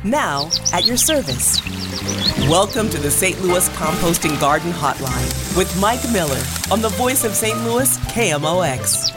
now at your service. Welcome to the St. Louis Composting Garden Hotline with Mike Miller on the voice of St. Louis, KMOX.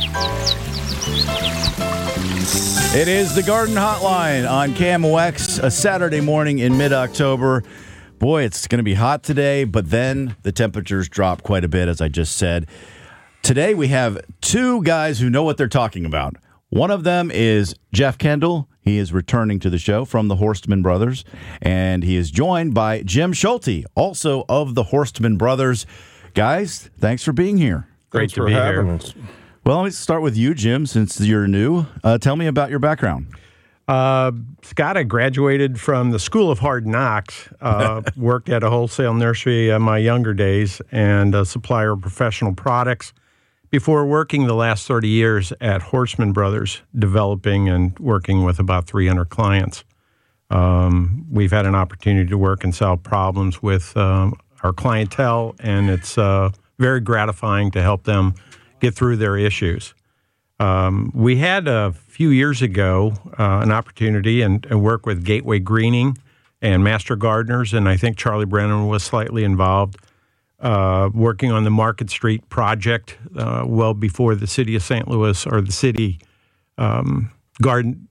It is the Garden Hotline on KMOX, a Saturday morning in mid-October. Boy, it's going to be hot today, but then the temperatures drop quite a bit, as I just said. Today we have two guys who know what they're talking about. One of them is Jeff Kendall. He is returning to the show from the Horstman Brothers, and he is joined by Jim Schulte, also of the Horstman Brothers. Guys, thanks for being here. Great to be here. Well, let me start with you, Jim, since you're new. Tell me about your background. Scott, I graduated from the School of Hard Knocks, worked at a wholesale nursery in my younger days, and a supplier of professional products before working the last 30 years at Horstman Brothers, developing and working with about 300 clients. We've had an opportunity to work and solve problems with our clientele, and it's very gratifying to help them get through their issues. We had a few years ago an opportunity and work with Gateway Greening and Master Gardeners, and I think Charlie Brennan was slightly involved, working on the Market Street project well before the city of St. Louis or the city garden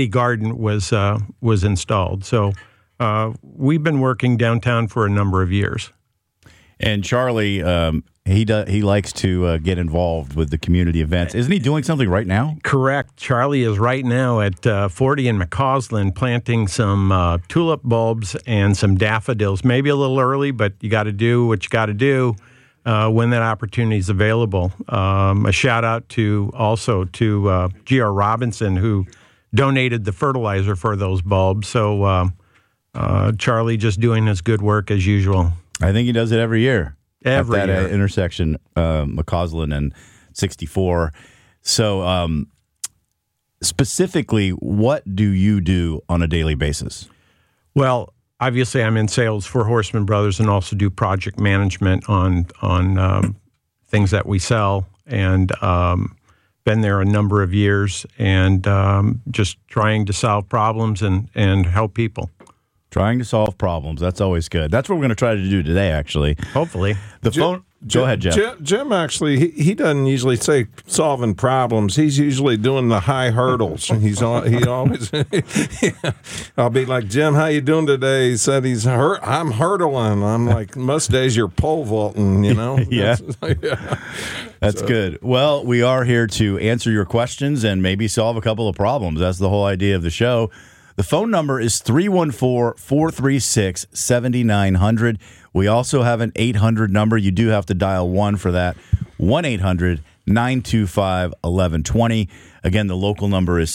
was installed. So we've been working downtown for a number of years. And Charlie, he likes to get involved with the community events. Isn't he doing something right now? Correct. Charlie is right now at 40 in McCausland planting some tulip bulbs and some daffodils. Maybe a little early, but you got to do what you got to do when that opportunity is available. A shout out to G.R. Robinson, who donated the fertilizer for those bulbs. So Charlie just doing his good work as usual. I think he does it every year. At that year. Intersection, McCausland and 64. So specifically, what do you do on a daily basis? Well, obviously, I'm in sales for Horstman Brothers and also do project management on things that we sell, and been there a number of years, and just trying to solve problems and help people. Trying to solve problems. That's always good. That's what we're going to try to do today, actually. Hopefully. Go ahead, Jeff. Jim actually, he doesn't usually say solving problems. He's usually doing the high hurdles. He always, I'll be like, Jim, how you doing today? He said I'm hurdling. I'm like, most days you're pole vaulting, you know? Yeah. That's good. Well, we are here to answer your questions and maybe solve a couple of problems. That's the whole idea of the show. The phone number is 314-436-7900. We also have an 800 number. You do have to dial 1 for that. 1-800-925-1120. Again, the local number is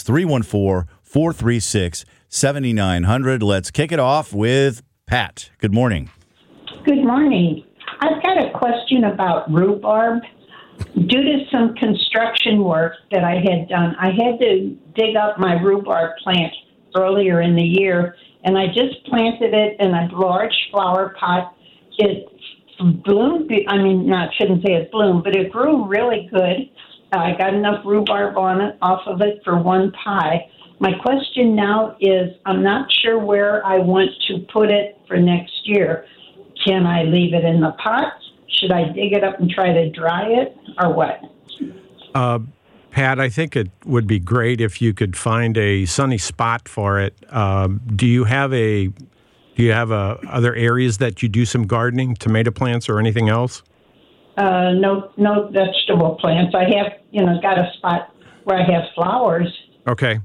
314-436-7900. Let's kick it off with Pat. Good morning. Good morning. I've got a question about rhubarb. Due to some construction work that I had done, I had to dig up my rhubarb plant earlier in the year, and I just planted it in a large flower pot. It bloomed, shouldn't say it bloomed, but it grew really good. I got enough rhubarb off of it for one pie. My question now is, I'm not sure where I want to put it for next year. Can I leave it in the pot? Should I dig it up and try to dry it, or what? Pat, I think it would be great if you could find a sunny spot for it. Do you have other areas that you do some gardening, tomato plants or anything else? No vegetable plants. I have, got a spot where I have flowers. Okay.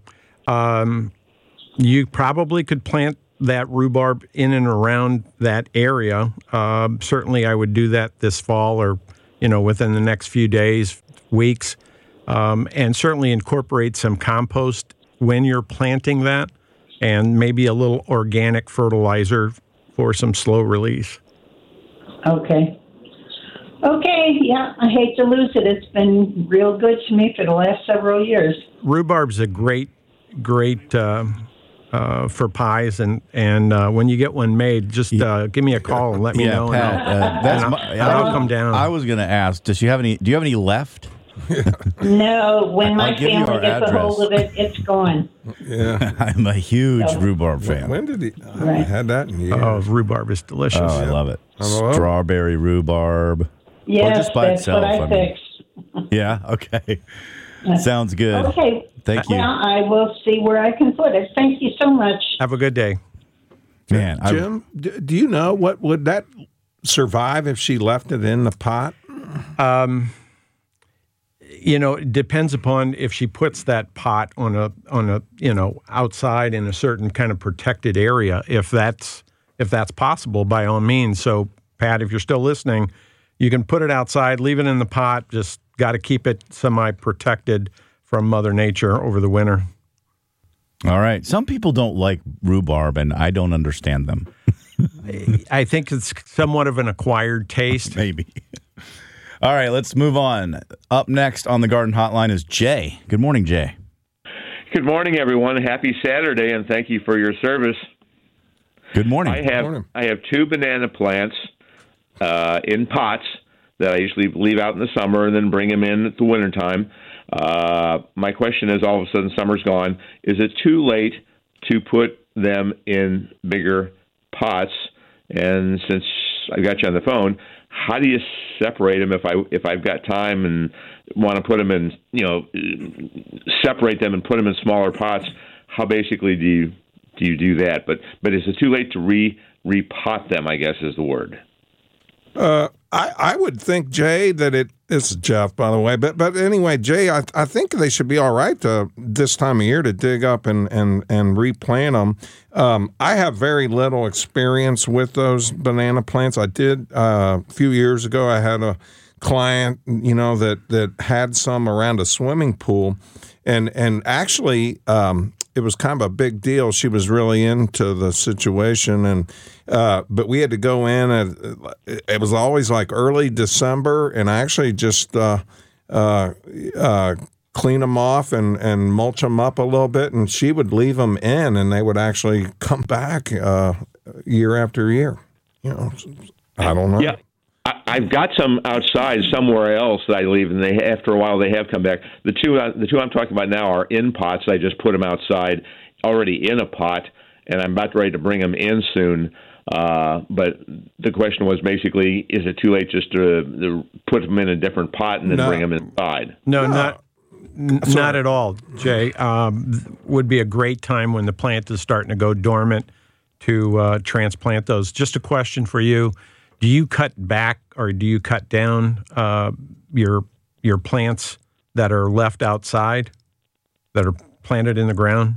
You probably could plant that rhubarb in and around that area. Certainly I would do that this fall or, within the next few days, weeks. And certainly incorporate some compost when you're planting that, and maybe a little organic fertilizer for some slow release. Okay, yeah, I hate to lose it. It's been real good to me for the last several years. Rhubarb's a great for pies, and when you get one made, just give me a call and let me know. Pat, I'll come down. I was going to ask, do you have any left? No, when my I'll give you family our gets a hold address. of it, it's gone. Yeah. I'm a huge rhubarb fan. When did he? I Right. haven't had that in years. Oh, rhubarb is delicious. Oh, I love it. Hello? Strawberry rhubarb. Yes, just by that's itself, what I I mean. fixed. Yeah, okay. Sounds good. Okay. Thank you. Well, I will see where I can put it. Thank you so much. Have a good day. Man, Jim, do you know what would that survive if she left it in the pot? It depends upon if she puts that pot on a outside in a certain kind of protected area. If that's possible, by all means. So, Pat, if you're still listening, you can put it outside, leave it in the pot. Just got to keep it semi-protected from Mother Nature over the winter. all right. Some people don't like rhubarb, and I don't understand them. I think it's somewhat of an acquired taste. Maybe. All right, let's move on. Up next on the Garden Hotline is Jay. Good morning, Jay. Good morning, everyone. Happy Saturday, and thank you for your service. Good morning. I have 2 banana plants in pots that I usually leave out in the summer and then bring them in at the wintertime. My question is, all of a sudden summer's gone. Is it too late to put them in bigger pots? And since I got you on the phone, how do you separate them if I've got time and want to put them in, separate them and put them in smaller pots? How basically do you do that? But is it too late to repot them, I guess is the word. I would think, Jay, that this is Jeff, by the way, but anyway, Jay, I think they should be all right this time of year to dig up and replant them. I have very little experience with those banana plants. I did a few years ago. I had a client, that had some around a swimming pool, and actually. It was kind of a big deal. She was really into the situation, and but we had to go in, and it was always like early December, and I actually just clean them off and mulch them up a little bit, and she would leave them in, and they would actually come back year after year. I don't know. Yeah. I've got some outside somewhere else that I leave, and after a while they have come back. The two I'm talking about now are in pots. I just put them outside, already in a pot, and I'm about ready to bring them in soon. But the question was basically, is it too late just to put them in a different pot and then bring them inside? No, not at all, Jay. Would be a great time when the plant is starting to go dormant to transplant those. Just a question for you. Do you cut back or do you cut down your plants that are left outside, that are planted in the ground?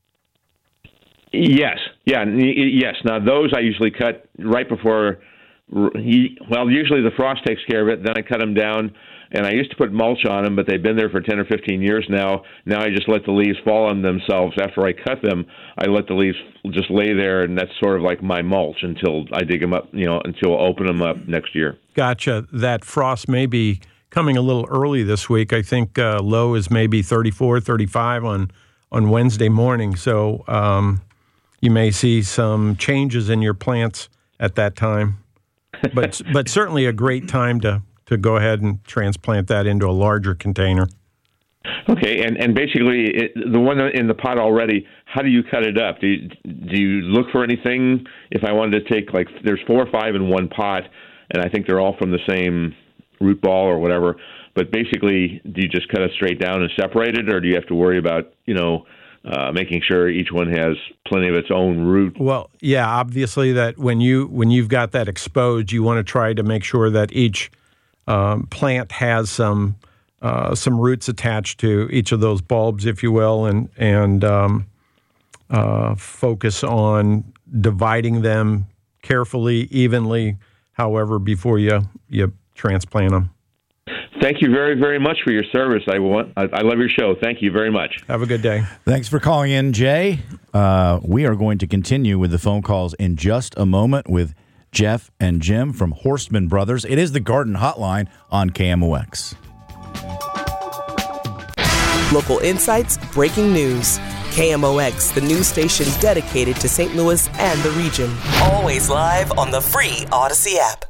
Yes. Yeah. Yes. Now, those I usually cut right before, usually the frost takes care of it. Then I cut them down, and I used to put mulch on them, but they've been there for 10 or 15 years now. Now I just let the leaves fall on themselves. After I cut them, I let the leaves just lay there, and that's sort of like my mulch until I dig them up, until I open them up next year. Gotcha. That frost may be coming a little early this week. I think low is maybe 34, 35 on Wednesday morning. So you may see some changes in your plants at that time. But certainly a great time to go ahead and transplant that into a larger container. Okay, and basically the one in the pot already, how do you cut it up? Do you look for anything? If I wanted to take, there's 4 or 5 in one pot, and I think they're all from the same root ball or whatever, but basically, do you just cut it straight down and separate it, or do you have to worry about, making sure each one has plenty of its own root? Well, yeah, obviously that when you've got that exposed, you want to try to make sure that each plant has some roots attached to each of those bulbs, if you will, and focus on dividing them carefully, evenly, however, before you transplant them. Thank you very, very much for your service. I love your show. Thank you very much. Have a good day. Thanks for calling in, Jay. We are going to continue with the phone calls in just a moment with Jeff and Jim from Horstman Brothers. It is the Garden Hotline on KMOX. Local insights, breaking news. KMOX, the news station dedicated to St. Louis and the region. Always live on the free Odyssey app.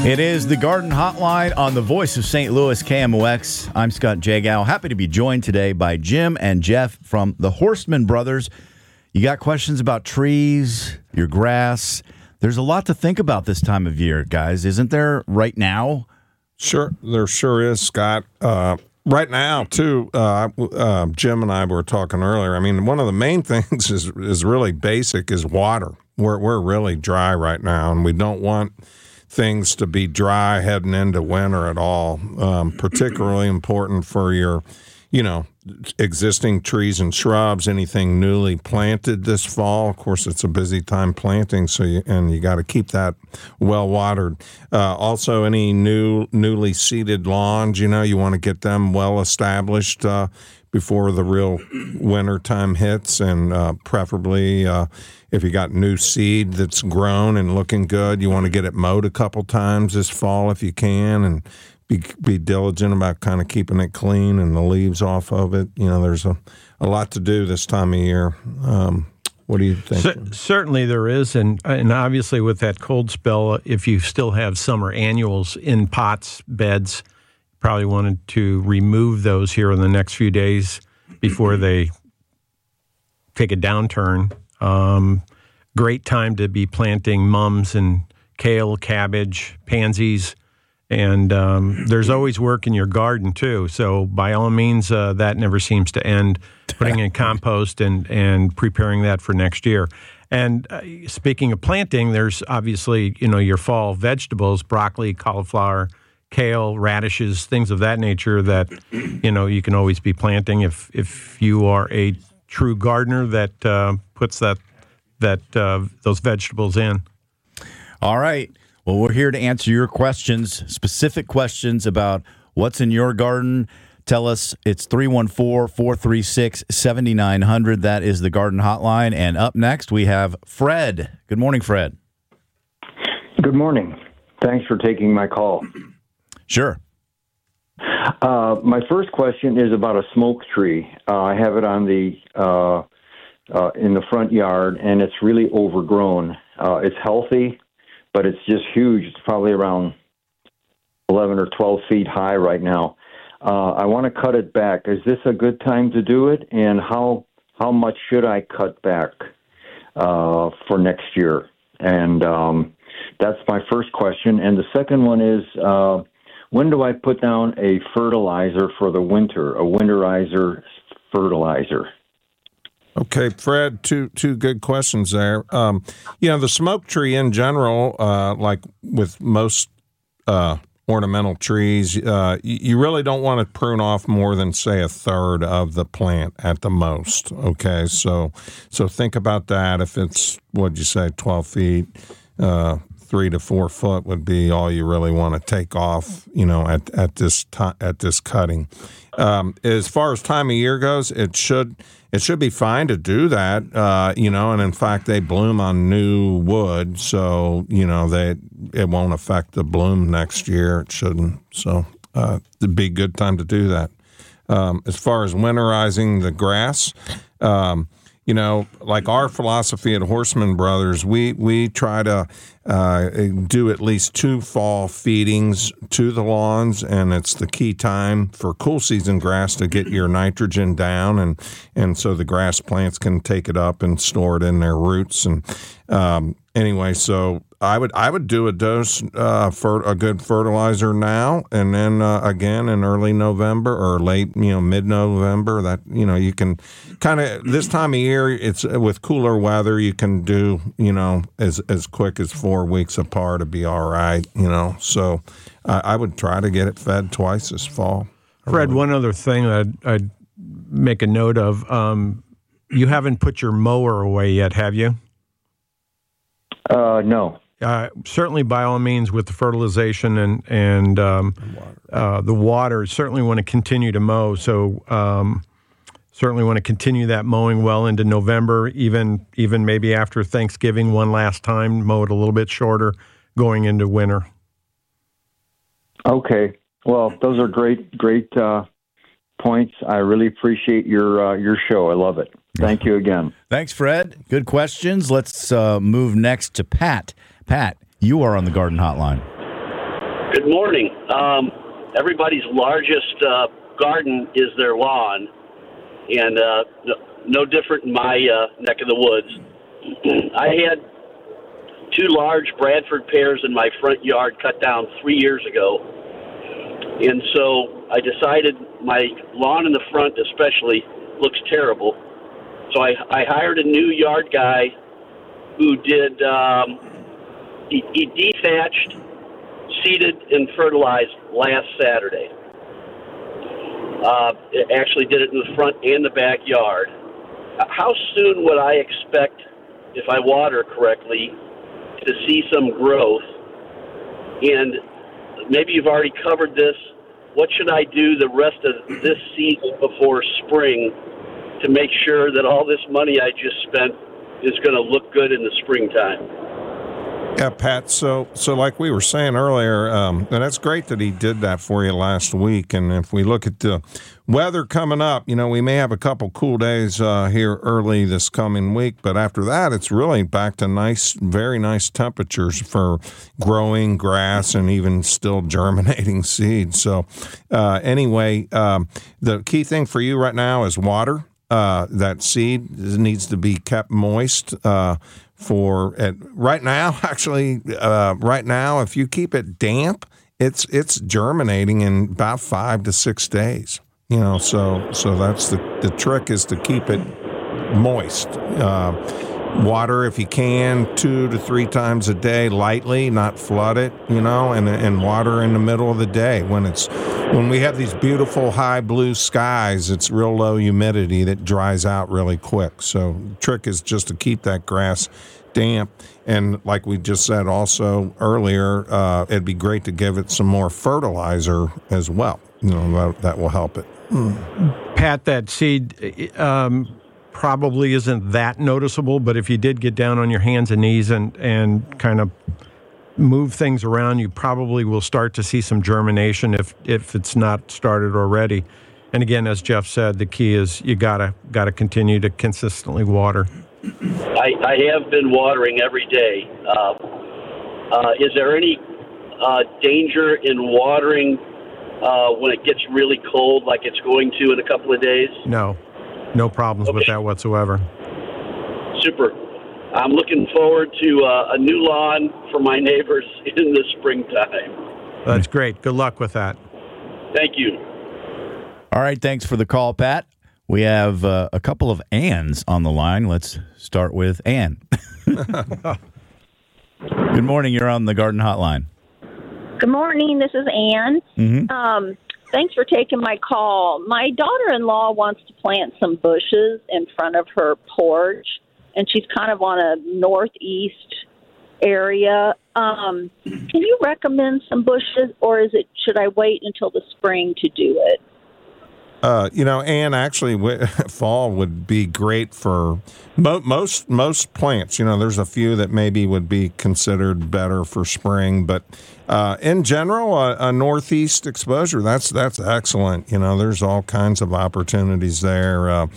It is the Garden Hotline on the Voice of St. Louis, KMOX. I'm Scott Jagow. Happy to be joined today by Jim and Jeff from the Horstman Brothers. You got questions about trees, your grass. There's a lot to think about this time of year, guys, isn't there, right now? Sure, there sure is, Scott. Right now, too, Jim and I were talking earlier. I mean, one of the main things is really basic is water. We're really dry right now, and we don't want things to be dry heading into winter at all. Particularly important for your, existing trees and shrubs, anything newly planted this fall. Of course, it's a busy time planting, so you got to keep that well watered. Also, any newly seeded lawns, you want to get them well established before the real winter time hits, and preferably if you got new seed that's grown and looking good, you want to get it mowed a couple times this fall if you can, and be diligent about kind of keeping it clean and the leaves off of it. There's a lot to do this time of year. What do you think? Certainly there is, and obviously with that cold spell, if you still have summer annuals in pots, beds, probably wanted to remove those here in the next few days before they take a downturn. Great time to be planting mums and kale, cabbage, pansies, and there's always work in your garden too. So by all means, that never seems to end. Putting in compost and preparing that for next year. And speaking of planting, there's obviously your fall vegetables: broccoli, cauliflower, kale, radishes, things of that nature that you can always be planting if you are a true gardener that puts those vegetables in. All right. Well, we're here to answer your questions, specific questions about what's in your garden. Tell us. It's 314-436-7900. That is the Garden Hotline. And up next, we have Fred. Good morning, Fred. Good morning. Thanks for taking my call. Sure. My first question is about a smoke tree. I have it on in the front yard, and it's really overgrown. It's healthy, but it's just huge. It's probably around 11 or 12 feet high right now. I want to cut it back. Is this a good time to do it? And how much should I cut back for next year? And that's my first question. And the second one is, when do I put down a fertilizer for the winter, a winterizer fertilizer? Okay, Fred, two good questions there. The smoke tree in general, like with most ornamental trees, you really don't want to prune off more than, say, a third of the plant at the most. Okay, so think about that. If it's, what'd you say, 12 feet, 3 to 4 foot would be all you really want to take off, at this cutting. As far as time of year goes, it should be fine to do that, and in fact, they bloom on new wood, so, it won't affect the bloom next year. It shouldn't. So it'd be a good time to do that. As far as winterizing the grass, like our philosophy at Horstman Brothers, we try to do at least 2 fall feedings to the lawns, and it's the key time for cool season grass to get your nitrogen down, and so the grass plants can take it up and store it in their roots. And anyway, so I would do a dose for a good fertilizer now, and then again in early November or late, mid-November. That you can kind of this time of year. It's with cooler weather. You can do as quick as 4 weeks apart to be all right. So I would try to get it fed twice this fall. Fred, one other thing I'd make a note of: you haven't put your mower away yet, have you? No. Certainly, by all means, with the fertilization and the water, certainly want to continue to mow. So certainly want to continue that mowing well into November, even maybe after Thanksgiving one last time, mow it a little bit shorter going into winter. Okay. Well, those are great points. I really appreciate your show. I love it. Thank you again. Thanks, Fred. Good questions. Let's move next to Pat. Pat, you are on the Garden Hotline. Good morning. Everybody's largest garden is their lawn, and no different in my neck of the woods. I had 2 large Bradford pears in my front yard cut down 3 years ago, and so I decided my lawn in the front especially looks terrible. So I hired a new yard guy who did he dethatched, seeded, and fertilized last Saturday. It actually did it in the front and the backyard. How soon would I expect, if I water correctly, to see some growth? And maybe you've already covered this. What should I do the rest of this season before spring to make sure that all this money I just spent is going to look good in the springtime? Yeah, Pat. So like we were saying earlier, and that's great that he did that for you last week. And if we look at the weather coming up, we may have a couple cool days here early this coming week, but after that, it's really back to nice, very nice temperatures for growing grass and even still germinating seeds. So anyway, the key thing for you right now is water. That seed needs to be kept moist. Right now, if you keep it damp, it's germinating in about 5 to 6 days. So that's the trick, is to keep it moist. Water, if you can, 2 to 3 times a day, lightly, not flood it. And water in the middle of the day when we have these beautiful high blue skies. It's real low humidity that dries out really quick. So the trick is just to keep that grass damp. And like we just said also earlier, it'd be great to give it some more fertilizer as well. That will help it. Pat, that seed probably isn't that noticeable, but if you did get down on your hands and knees and kind of move things around, you probably will start to see some germination if it's not started already. And again, as Jeff said, the key is you gotta continue to consistently water. I have been watering every day. Is there any danger in watering when it gets really cold, like it's going to in a couple of days? No problems with that whatsoever. Super. I'm looking forward to a new lawn for my neighbors in the springtime. That's great. Good luck with that. Thank you. All right, thanks for the call, Pat. We have a couple of Anns on the line. Let's start with Ann. Good morning. You're on the Garden Hotline. Good morning. This is Ann. Mm-hmm. Thanks for taking my call. My daughter-in-law wants to plant some bushes in front of her porch, and she's kind of on a northeast area. Can you recommend some bushes, or should I wait until the spring to do it? Ann, actually, fall would be great for most plants. There's a few that maybe would be considered better for spring, but in general, a northeast exposure, that's excellent. There's all kinds of opportunities there.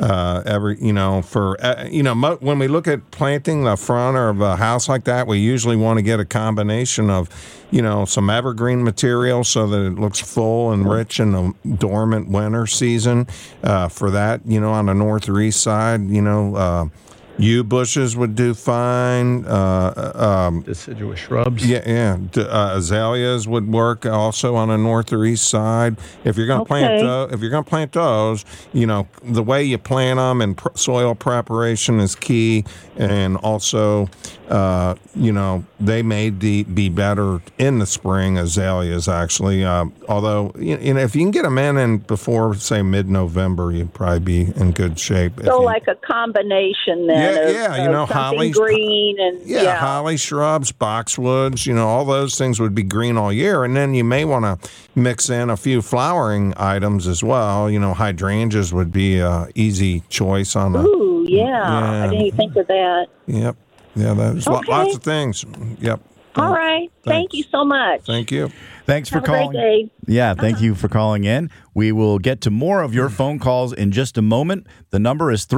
When we look at planting the front of a house like that, we usually want to get a combination of, some evergreen material so that it looks full and rich in the dormant winter season. For that, on the north or east side, yew bushes would do fine. Deciduous shrubs. Yeah. Azaleas would work also on the north or east side. If you're going to plant those, the way you plant them and soil preparation is key, and also, they may be better in the spring. Azaleas actually, although if you can get them in before say mid-November, you'd probably be in good shape. So like a combination then. Holly, green and holly shrubs, boxwoods, all those things would be green all year. And then you may want to mix in a few flowering items as well. Hydrangeas would be an easy choice on that. Ooh, yeah. I didn't even think of that. Yep. Yeah, there's lots of things. Yep. All right. Thank you so much. Thank you. Thanks for calling. Have a great day. Yeah, thank you for calling in. We will get to more of your phone calls in just a moment. The number is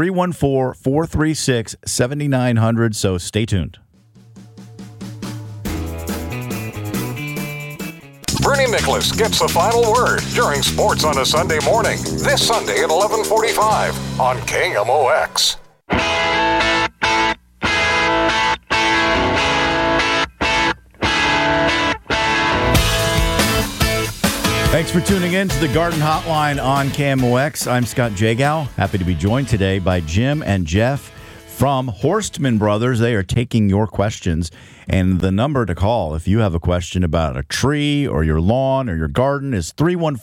314-436-7900, so stay tuned. Ray Nicholas gets the final word during Sports on a Sunday morning. This Sunday at 11:45 on KMOX. Thanks for tuning in to the Garden Hotline on KMOX. I'm Scott Jagow. Happy to be joined today by Jim and Jeff from Horstman Brothers. They are taking your questions. And the number to call if you have a question about a tree or your lawn or your garden is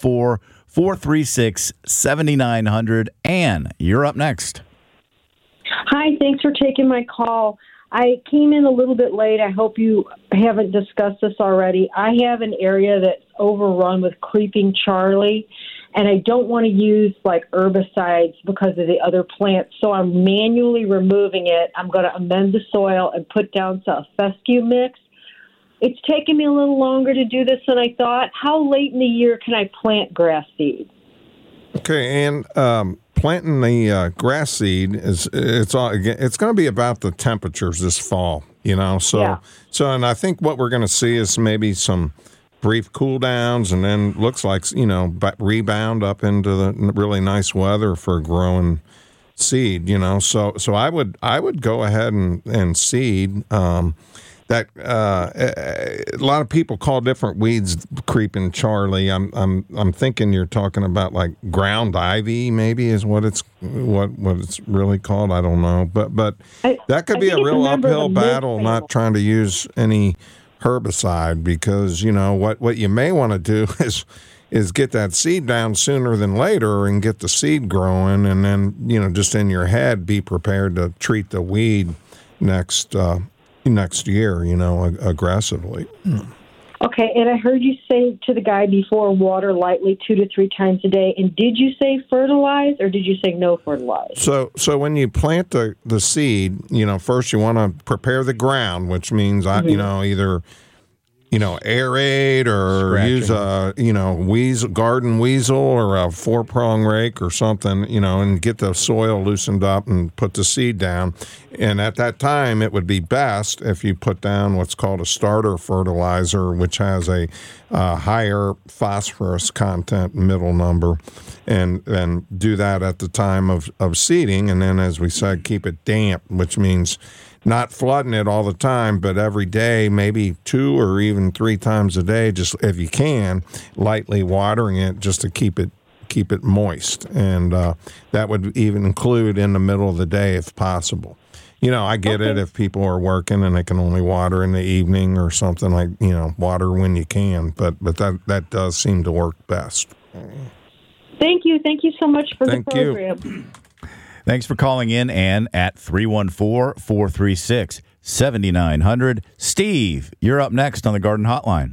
314-436-7900. Ann, you're up next. Hi, thanks for taking my call. I came in a little bit late. I hope you haven't discussed this already. I have an area that's overrun with creeping Charlie, and I don't want to use like herbicides because of the other plants, so I'm manually removing it. I'm going to amend the soil and put down some fescue mix. It's taken me a little longer to do this than I thought. How late in the year can I plant grass seed? Okay, and planting the grass seed it's going to be about the temperatures this fall, So and I think what we're going to see is maybe some brief cool downs, and then looks like rebound up into the really nice weather for growing seed. So I would go ahead and seed. That a lot of people call different weeds creeping Charlie. I'm thinking you're talking about like ground ivy, maybe is what it's really called. I don't know, but that could be a real uphill battle. Not trying to use any herbicide, because what you may want to do is get that seed down sooner than later and get the seed growing, and then just in your head be prepared to treat the weed next year, aggressively. Okay, and I heard you say to the guy before, water lightly 2 to 3 times a day. And did you say fertilize, or did you say no fertilize? So when you plant the seed, first you want to prepare the ground, which means either aerate or use a garden weasel or a 4-prong rake or something, and get the soil loosened up and put the seed down. And at that time, it would be best if you put down what's called a starter fertilizer, which has a higher phosphorus content middle number, and do that at the time of seeding. And then, as we said, keep it damp, which means not flooding it all the time, but every day, maybe 2 or even 3 times a day, just if you can, lightly watering it just to keep it moist. And that would even include in the middle of the day if possible. I get it if people are working and they can only water in the evening or something, like, water when you can, but that does seem to work best. Thank you. Thank you so much for the program. You. Thanks for calling in, Ann, at 314-436-7900. Steve, you're up next on the Garden Hotline.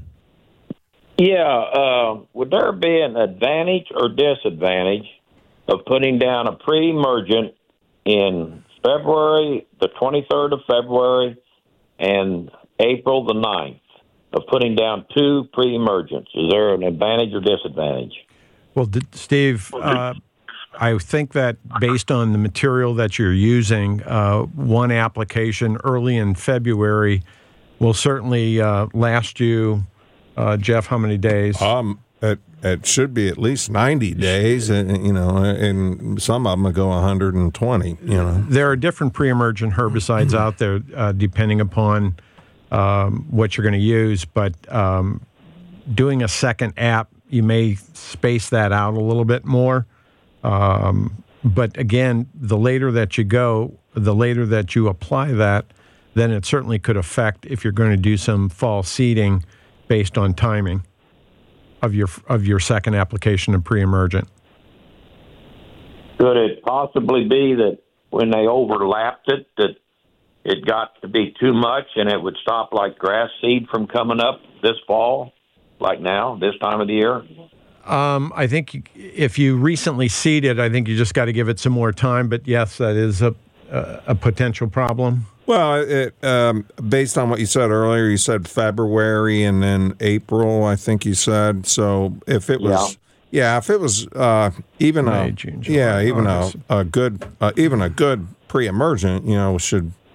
Yeah, would there be an advantage or disadvantage of putting down a pre-emergent in February, the 23rd of February, and April the 9th, of putting down 2 pre-emergents? Is there an advantage or disadvantage? Well, Steve, I think that based on the material that you're using, one application early in February will certainly last you, Jeff, how many days? It should be at least 90 days, and some of them will go 120, There are different pre-emergent herbicides out there depending upon what you're going to use, but doing a second app, you may space that out a little bit more. But again, the later that you go, the later that you apply that, then it certainly could affect if you're going to do some fall seeding based on timing of your second application of pre-emergent. Could it possibly be that when they overlapped it, that it got to be too much and it would stop like grass seed from coming up this fall, like now, this time of the year? I think if you recently seeded, I think you just got to give it some more time. But yes, that is a potential problem. Well, based on what you said earlier, you said February and then April, I think you said. So if it was, if it was even May, June, July, even a good pre-emergent, should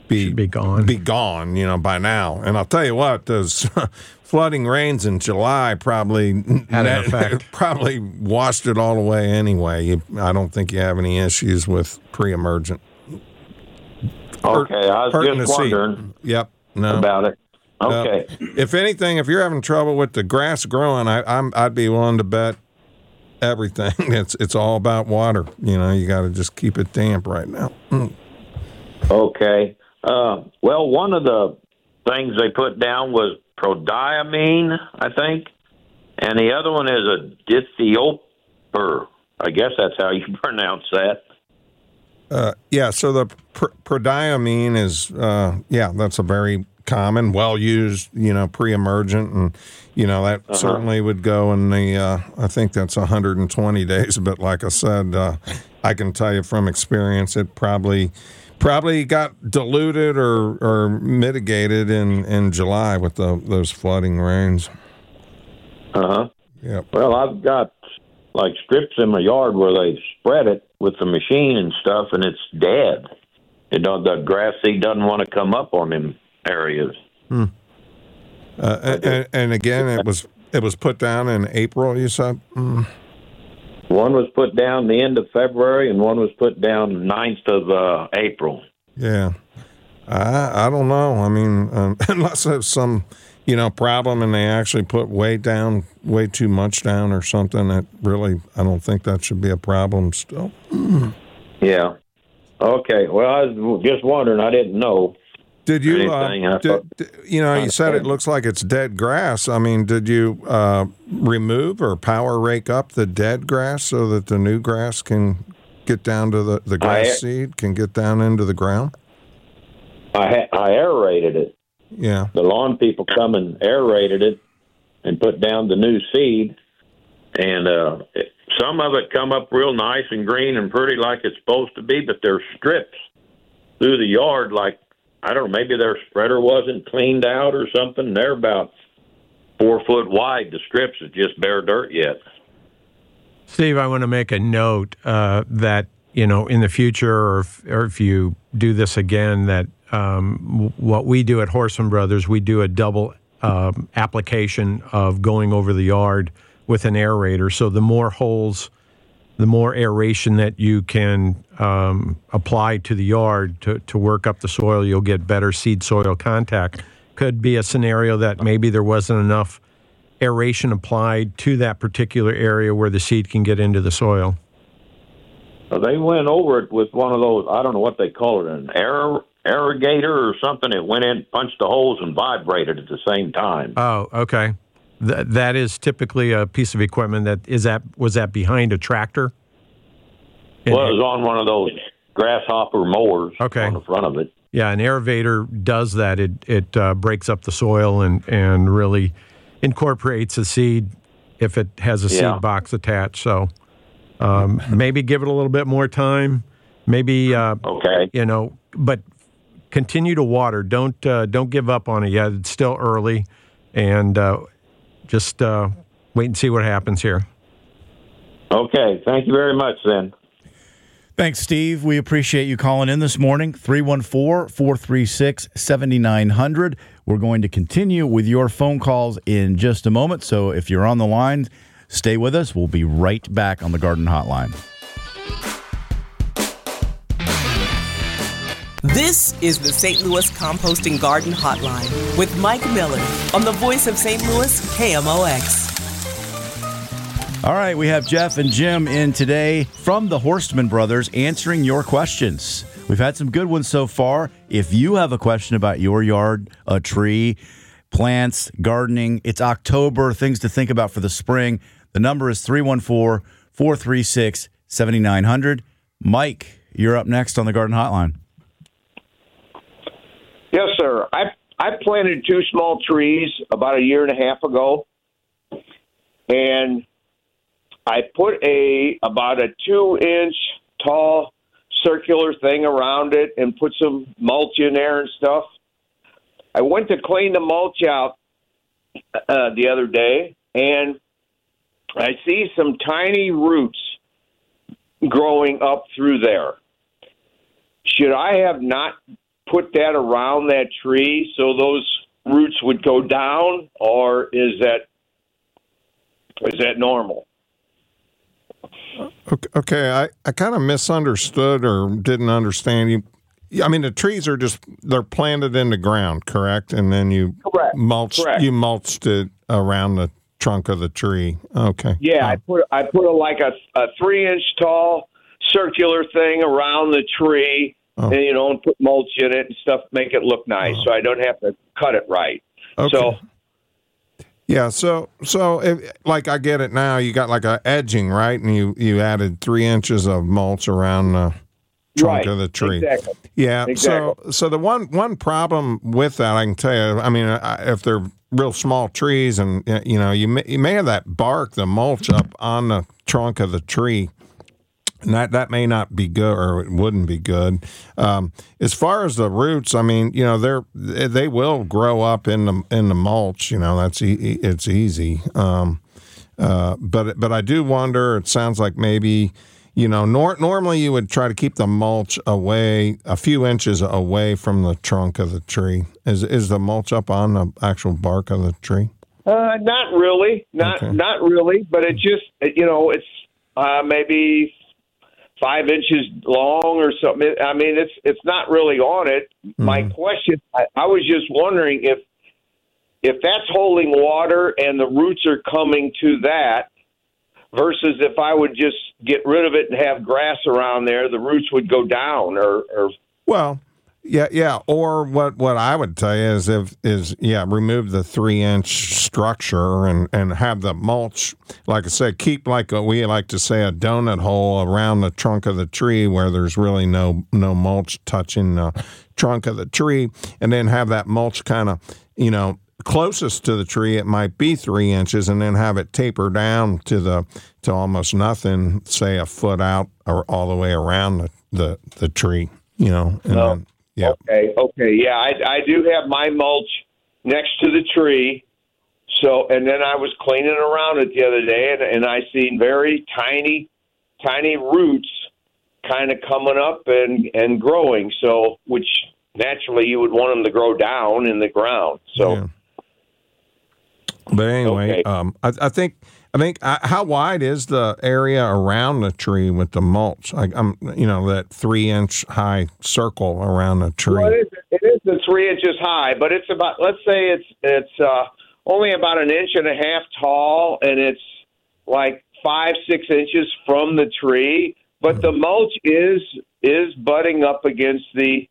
be gone. Be gone, by now. And I'll tell you what, those flooding rains in July probably had an effect. Probably washed it all away anyway. I don't think you have any issues with pre-emergent. Okay, I was just wondering. Yep. No. About it. Okay. If anything, if you're having trouble with the grass growing, I'd be willing to bet everything. It's all about water. You got to just keep it damp right now. Okay. Well, one of the things they put down was prodiamine, I think, and the other one is a dithiopur. I guess that's how you pronounce that. Yeah, so the prodiamine is, that's a very common, well-used, pre-emergent, and, that certainly would go in the, I think that's 120 days, but like I said, I can tell you from experience, it probably got diluted or mitigated in July with those flooding rains. Yep. Well, I've got like strips in my yard where they spread it with the machine and stuff, and it's dead. The grass seed doesn't want to come up on them areas. And again, it was put down in April, you said? One was put down the end of February, and one was put down 9th of April. Yeah. I don't know. I mean, unless there's some, problem and they actually put way too much down or something, that really, I don't think that should be a problem still. Yeah. Okay. Well, I was just wondering. I didn't know. Did you, you said it looks like it's dead grass. I mean, did you remove or power rake up the dead grass so that the new grass can get down to the grass seed, can get down into the ground? I aerated it. Yeah. The lawn people come and aerated it and put down the new seed. And some of it come up real nice and green and pretty like it's supposed to be, but there's strips through the yard like, I don't know, maybe their spreader wasn't cleaned out or something. They're about 4 foot wide. The strips is just bare dirt yet. Steve, I want to make a note that, in the future, or if you do this again, that what we do at Horseman Brothers, we do a double application of going over the yard with an aerator. So the more holes, the more aeration that you can apply to the yard to work up the soil, you'll get better seed-soil contact. Could be a scenario that maybe there wasn't enough aeration applied to that particular area where the seed can get into the soil. They went over it with one of those, I don't know what they call it, an irrigator or something. It went in, punched the holes, and vibrated at the same time. Oh, okay. That is typically a piece of equipment was that behind a tractor? Well, it was on one of those grasshopper mowers on the front of it. Yeah, an aerator does that. It breaks up the soil and really incorporates the seed if it has a seed box attached. So maybe give it a little bit more time. Maybe but continue to water. Don't give up on it yet. It's still early, and just wait and see what happens here. Okay, thank you very much then. Thanks, Steve. We appreciate you calling in this morning. 314-436-7900. We're going to continue with your phone calls in just a moment. So if you're on the line, stay with us. We'll be right back on the Garden Hotline. This is the St. Louis Composting Garden Hotline with Mike Miller on the voice of St. Louis, KMOX. All right, we have Jeff and Jim in today from the Horstman Brothers answering your questions. We've had some good ones so far. If you have a question about your yard, a tree, plants, gardening, it's October, things to think about for the spring. The number is 314-436-7900. Mike, you're up next on the Garden Hotline. Yes, sir. I planted 2 small trees about a year and a half ago, and I put about a 2-inch tall circular thing around it and put some mulch in there and stuff. I went to clean the mulch out the other day, and I see some tiny roots growing up through there. Should I have not put that around that tree so those roots would go down, or is that normal? Okay, I kind of misunderstood or didn't understand you. I mean, the trees are they're planted in the ground, correct? And then you mulched it around the trunk of the tree. Okay. Yeah, I put a 3-inch tall circular thing around the tree, and and put mulch in it and stuff, make it look nice, so I don't have to cut it right. Okay. So. Yeah, so if, like I get it now, you got like a edging, right? And you added 3 inches of mulch around the trunk of the tree. Exactly. Yeah. Exactly. So the one problem with that, I can tell you, I mean, if they're real small trees, and you may have that bark, the mulch up on the trunk of the tree. And that may not be good, or it wouldn't be good. As far as the roots, I mean, they will grow up in the mulch. It's easy. But I do wonder. It sounds like maybe normally you would try to keep the mulch away a few inches away from the trunk of the tree. Is the mulch up on the actual bark of the tree? Not really, not really. But it just it's maybe 5 inches long or something. I mean, it's not really on it. Mm-hmm. My question, I was just wondering if that's holding water and the roots are coming to that, versus if I would just get rid of it and have grass around there, the roots would go down or well. Yeah. Or what I would tell you is remove the 3-inch structure and have the mulch, like I said, keep we like to say a donut hole around the trunk of the tree where there's really no mulch touching the trunk of the tree, and then have that mulch kind of, closest to the tree. It might be 3 inches, and then have it taper down to almost nothing, say a foot out or all the way around the tree. Then, yeah. Okay. Yeah, I do have my mulch next to the tree. So, and then I was cleaning around it the other day, and I seen very tiny roots kind of coming up and growing. So, which naturally you would want them to grow down in the ground. So, yeah. But anyway, I think how wide is the area around the tree with the mulch? That 3-inch high circle around the tree. Well, it is 3 inches high, but it's about, let's say it's only about 1.5 inches tall, and it's like 5-6 inches from the tree. But the mulch is butting up against the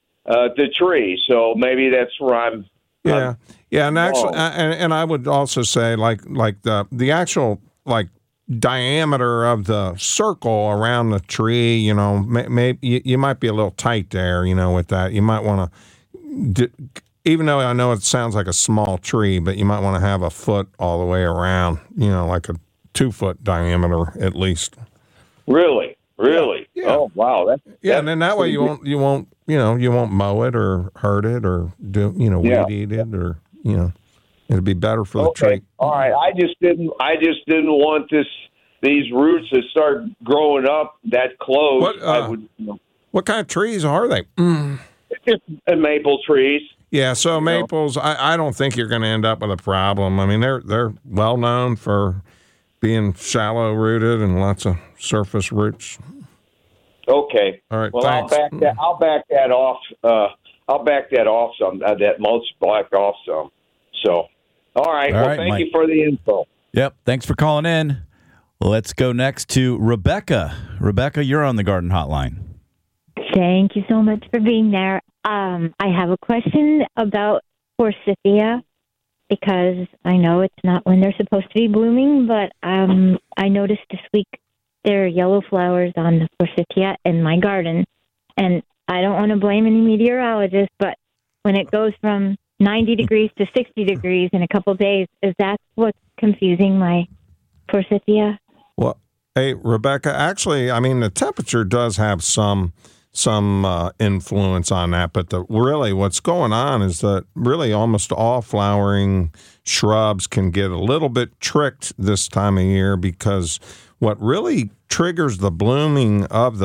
tree, so maybe that's where I'm. Yeah. And actually, and I would also say like the actual diameter of the circle around the tree. Maybe you might be a little tight there. With that, you might want to. Even though I know it sounds like a small tree, but you might want to have a foot all the way around. Like a 2-foot diameter at least. Really. Yeah. Oh wow. And then that way you won't mow it or hurt it or do weed eat it, or it'd be better for the tree. All right. I just didn't want these roots to start growing up that close. What kind of trees are they? Just maple trees. Yeah, so maples, I don't think you're going to end up with a problem. I mean, they're well known for being shallow rooted and lots of surface roots. Okay. All right. Well, thanks. I'll back that off. I'll back that off some. That mulch back off some. So, all right. Thank you for the info. Yep. Thanks for calling in. Let's go next to Rebecca. Rebecca, you're on the Garden Hotline. Thank you so much for being there. I have a question about forsythia, because I know it's not when they're supposed to be blooming, but I noticed this week there are yellow flowers on the forsythia in my garden. And I don't want to blame any meteorologist, but when it goes from 90 degrees to 60 degrees in a couple of days, is that what's confusing my forsythia? Well, hey, Rebecca, actually, I mean, the temperature does have some influence on that, but really what's going on is that really almost all flowering shrubs can get a little bit tricked this time of year, because what really triggers the blooming of the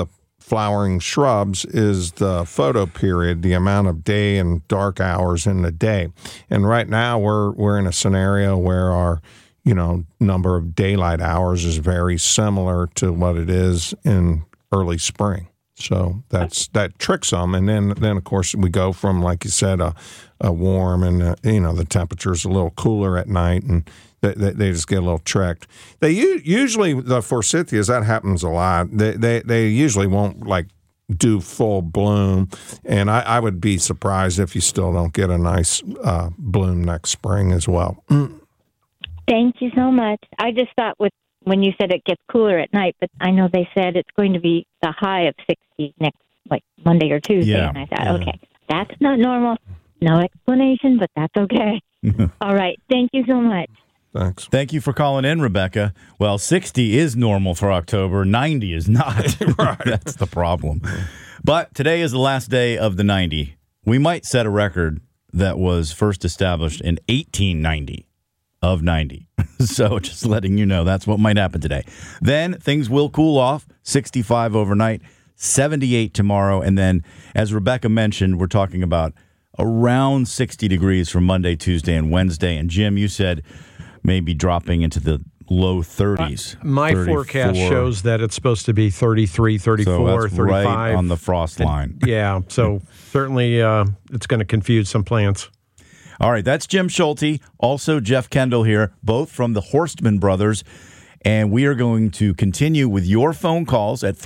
flowering shrubs is the photo period, the amount of day and dark hours in the day. And right now we're in a scenario where our number of daylight hours is very similar to what it is in early spring. So that tricks them. And then of course we go from, like you said, a warm and the temperature's a little cooler at night, and they just get a little tricked. They usually, the forsythias, that happens a lot. They usually won't do full bloom, and I would be surprised if you still don't get a nice bloom next spring as well. Thank you so much. I just thought when you said it gets cooler at night, but I know they said it's going to be the high of 60 next, Monday or Tuesday. Yeah. And I thought, okay, that's not normal. No explanation, but that's okay. All right. Thank you so much. Thanks. Thank you for calling in, Rebecca. Well, 60 is normal for October. 90 is not. Right. That's the problem. But today is the last day of the 90. We might set a record that was first established in 1890 of 90. So just letting you know, that's what might happen today. Then things will cool off, 65 overnight, 78 tomorrow. And then, as Rebecca mentioned, we're talking about around 60 degrees for Monday, Tuesday, and Wednesday. And Jim, you said maybe dropping into the low 30s. My 34. forecast shows that it's supposed to be 33, 34, so that's 35. right on the frost line. Yeah, so certainly it's going to confuse some plants. All right, that's Jim Schulte, also Jeff Kendall here, both from the Horstman Brothers. And we are going to continue with your phone calls at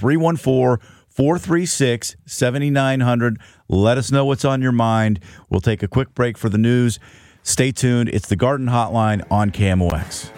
314-436-7900. Let us know what's on your mind. We'll take a quick break for the news. Stay tuned. It's the Garden Hotline on KMOX.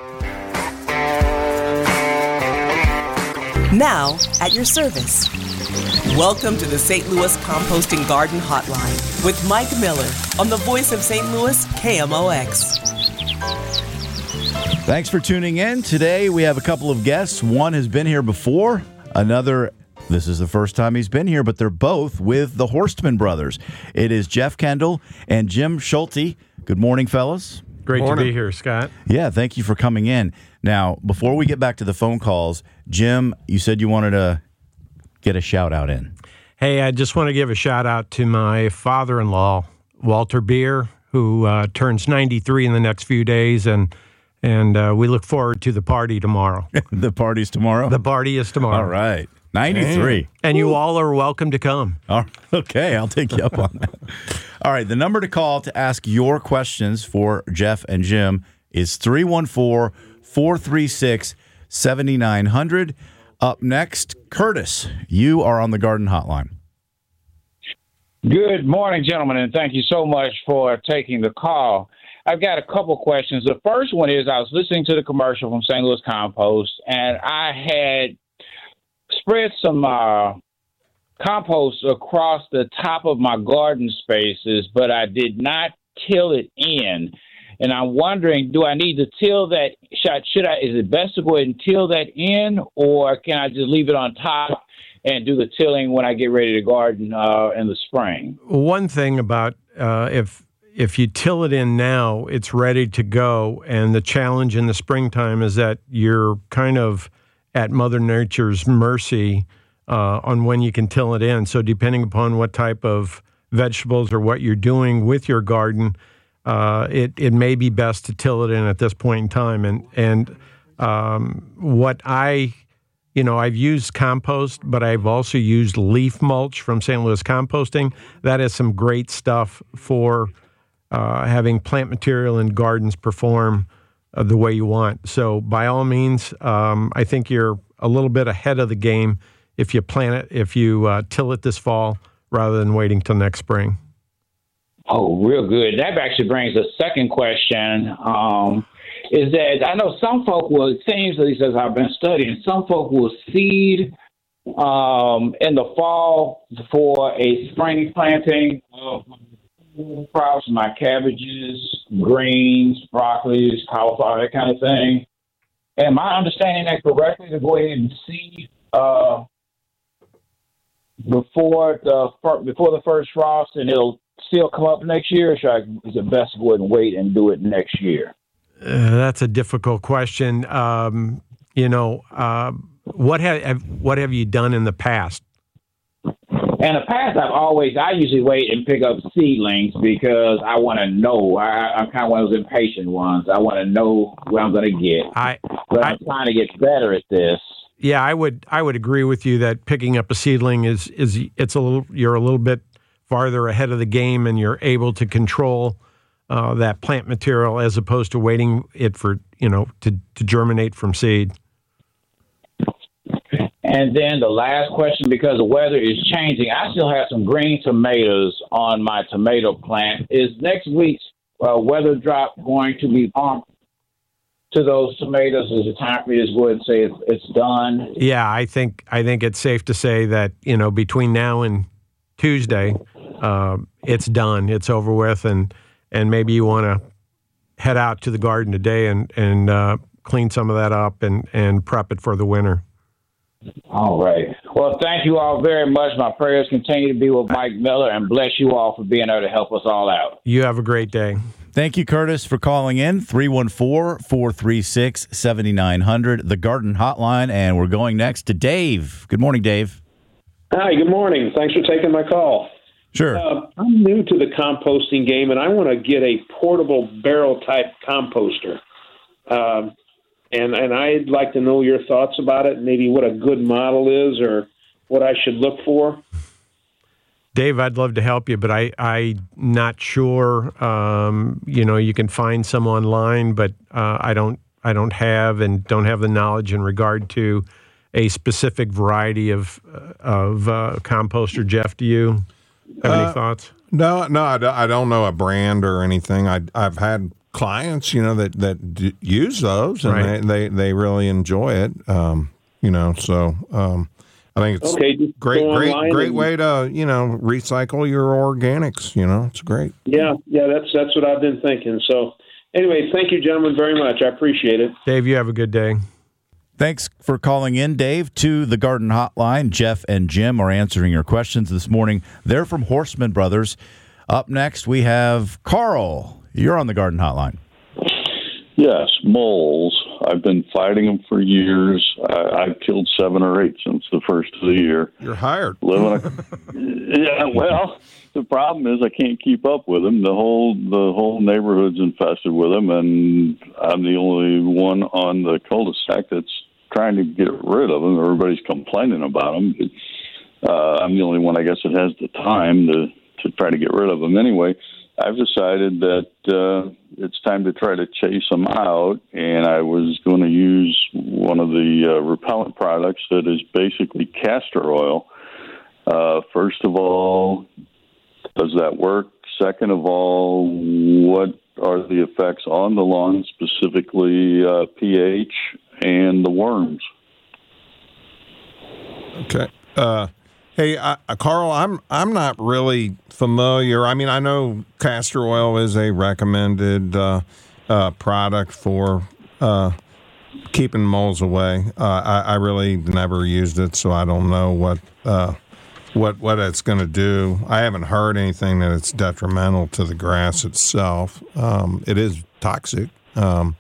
Now, at your service. Welcome to the St. Louis Composting Garden Hotline with Mike Miller on the voice of St. Louis, KMOX. Thanks for tuning in. Today we have a couple of guests. One has been here before. Another, this is the first time he's been here, but they're both with the Horstman Brothers. It is Jeff Kendall and Jim Schulte. Good morning, fellas. Great to be here, Scott. Yeah, thank you for coming in. Now, before we get back to the phone calls, Jim, you said you wanted to get a shout out in. Hey, I just want to give a shout out to my father-in-law, Walter Beer, who turns 93 in the next few days, and we look forward to the party tomorrow. The party's tomorrow? The party is tomorrow. All right. 93. And you all are welcome to come. Oh, okay, I'll take you up on that. All right, the number to call to ask your questions for Jeff and Jim is 314-436-7900. Up next, Curtis, you are on the Garden Hotline. Good morning, gentlemen, and thank you so much for taking the call. I've got a couple questions. The first one is I was listening to the commercial from St. Louis Compost, and I had spread some compost across the top of my garden spaces, but I did not till it in. And I'm wondering, do I need to till that? Should I? Is it best to go ahead and till that in, or can I just leave it on top and do the tilling when I get ready to garden in the spring? One thing about if you till it in now, it's ready to go. And the challenge in the springtime is that you're kind of at Mother Nature's mercy on when you can till it in. So depending upon what type of vegetables or what you're doing with your garden, it may be best to till it in at this point in time. And what I've used compost, but I've also used leaf mulch from St. Louis Composting. That is some great stuff for having plant material in gardens perform the way you want. So by all means, I think you're a little bit ahead of the game if you till it this fall rather than waiting till next spring. Oh, real good. That actually brings a second question. Is that I know some folk will, it seems, at least as I've been studying, some folk will seed in the fall for a spring planting of crops, my cabbages, greens, broccolis, cauliflower, that kind of thing. Am I understanding that correctly, to go ahead and seed before the first frost, and it'll still come up next year, or is it best to go ahead and wait and do it next year? That's a difficult question. What have you done in the past? In the past, I usually wait and pick up seedlings because I want to know. I'm kind of one of those impatient ones. I want to know what I'm going to get. But I'm trying to get better at this. Yeah, I would agree with you that picking up a seedling you're a little bit farther ahead of the game, and you're able to control that plant material as opposed to waiting it for to germinate from seed. And then the last question, because the weather is changing, I still have some green tomatoes on my tomato plant. Is next week's weather drop going to be harmful to those tomatoes? Is it time for me to just go ahead and say it's done? Yeah, I think it's safe to say that between now and Tuesday, it's done. It's over with, and maybe you want to head out to the garden today and clean some of that up and prep it for the winter. All right. Well, thank you all very much. My prayers continue to be with Mike Miller, and bless you all for being there to help us all out. You have a great day. Thank you, Curtis, for calling in. 314-436-7900, the Garden Hotline, and we're going next to Dave. Good morning, Dave. Hi, good morning. Thanks for taking my call. Sure. I'm new to the composting game, and I want to get a portable barrel-type composter. And I'd like to know your thoughts about it, maybe what a good model is or what I should look for. Dave, I'd love to help you, but I'm not sure. You can find some online, but I don't have the knowledge in regard to a specific variety of composter. Jeff, do you have any thoughts? No, I don't know a brand or anything. I've had clients, that use those, and right. they really enjoy it. So I think it's great way to recycle your organics. It's great. Yeah, that's what I've been thinking. So anyway, thank you, gentlemen, very much. I appreciate it. Dave, you have a good day. Thanks for calling in, Dave, to the Garden Hotline. Jeff and Jim are answering your questions this morning. They're from Horseman Brothers. Up next, we have Carl. You're on the Garden Hotline. Yes, moles. I've been fighting them for years. I've killed 7 or 8 since the first of the year. You're hired. Yeah, well, the problem is I can't keep up with them. The whole neighborhood's infested with them, and I'm the only one on the cul-de-sac that's trying to get rid of them. Everybody's complaining about them. I'm the only one, I guess, that has the time to try to get rid of them. Anyway, I've decided that it's time to try to chase them out, and I was going to use one of the repellent products that is basically castor oil. First of all, does that work? Second of all, what are the effects on the lawn, specifically pH and the worms? Okay. Hey, Carl, I'm not really familiar. I mean, I know castor oil is a recommended product for keeping moles away. I really never used it, so I don't know what it's going to do. I haven't heard anything that it's detrimental to the grass itself. It is toxic. I'm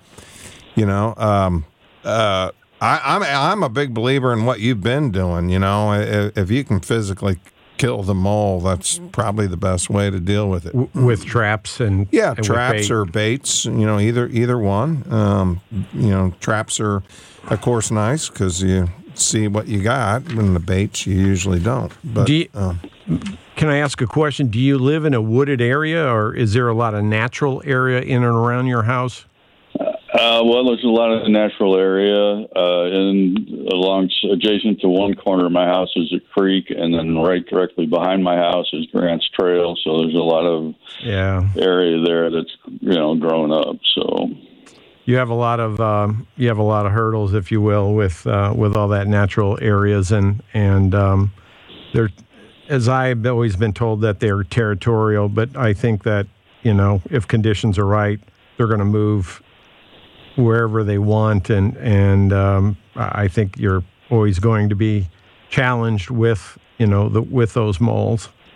a big believer in what you've been doing. If you can physically kill the mole, that's probably the best way to deal with it. With traps and traps or baits. Either one. Traps are, of course, nice because you see what you got, and the baits you usually don't. But can I ask a question? Do you live in a wooded area, or is there a lot of natural area in and around your house? Well, there's a lot of natural area, adjacent to one corner of my house is a creek, and then right directly behind my house is Grant's Trail. So there's a lot of area there that's grown up. So you have a lot of hurdles, if you will, with all that natural areas, and they're, as I've always been told, that they're territorial. But I think that if conditions are right, they're going to move wherever they want, and I think you're always going to be challenged with with those moles.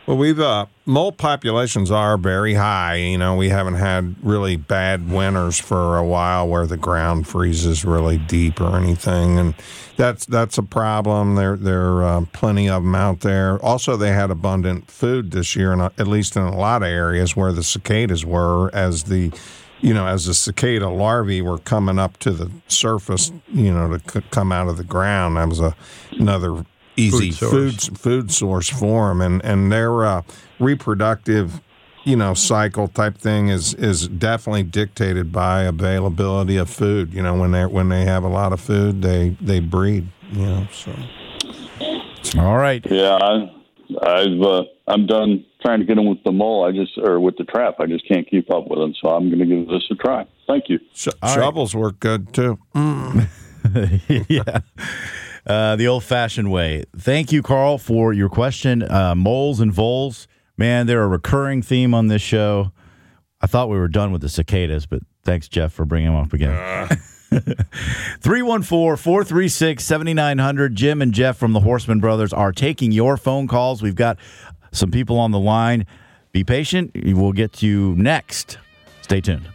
Well, we've mole populations are very high. You know, we haven't had really bad winters for a while where the ground freezes really deep or anything, and that's a problem. There are plenty of them out there. Also, they had abundant food this year, at least in a lot of areas where the cicadas were, as the cicada larvae were coming up to the surface, to come out of the ground. That was another easy food source for them, and their reproductive cycle type thing is definitely dictated by availability of food. When they have a lot of food, they breed. So all right. Yeah, I'm done trying to get them with the mole. With the trap. I just can't keep up with them. So I'm going to give this a try. Thank you. Shovels work good too. Yeah. The old-fashioned way. Thank you, Carl, for your question. Moles and voles, man, they're a recurring theme on this show. I thought we were done with the cicadas, but thanks, Jeff, for bringing them up again. 314-436-7900. Jim and Jeff from the Horseman Brothers are taking your phone calls. We've got some people on the line. Be patient. We'll get to you next. Stay tuned.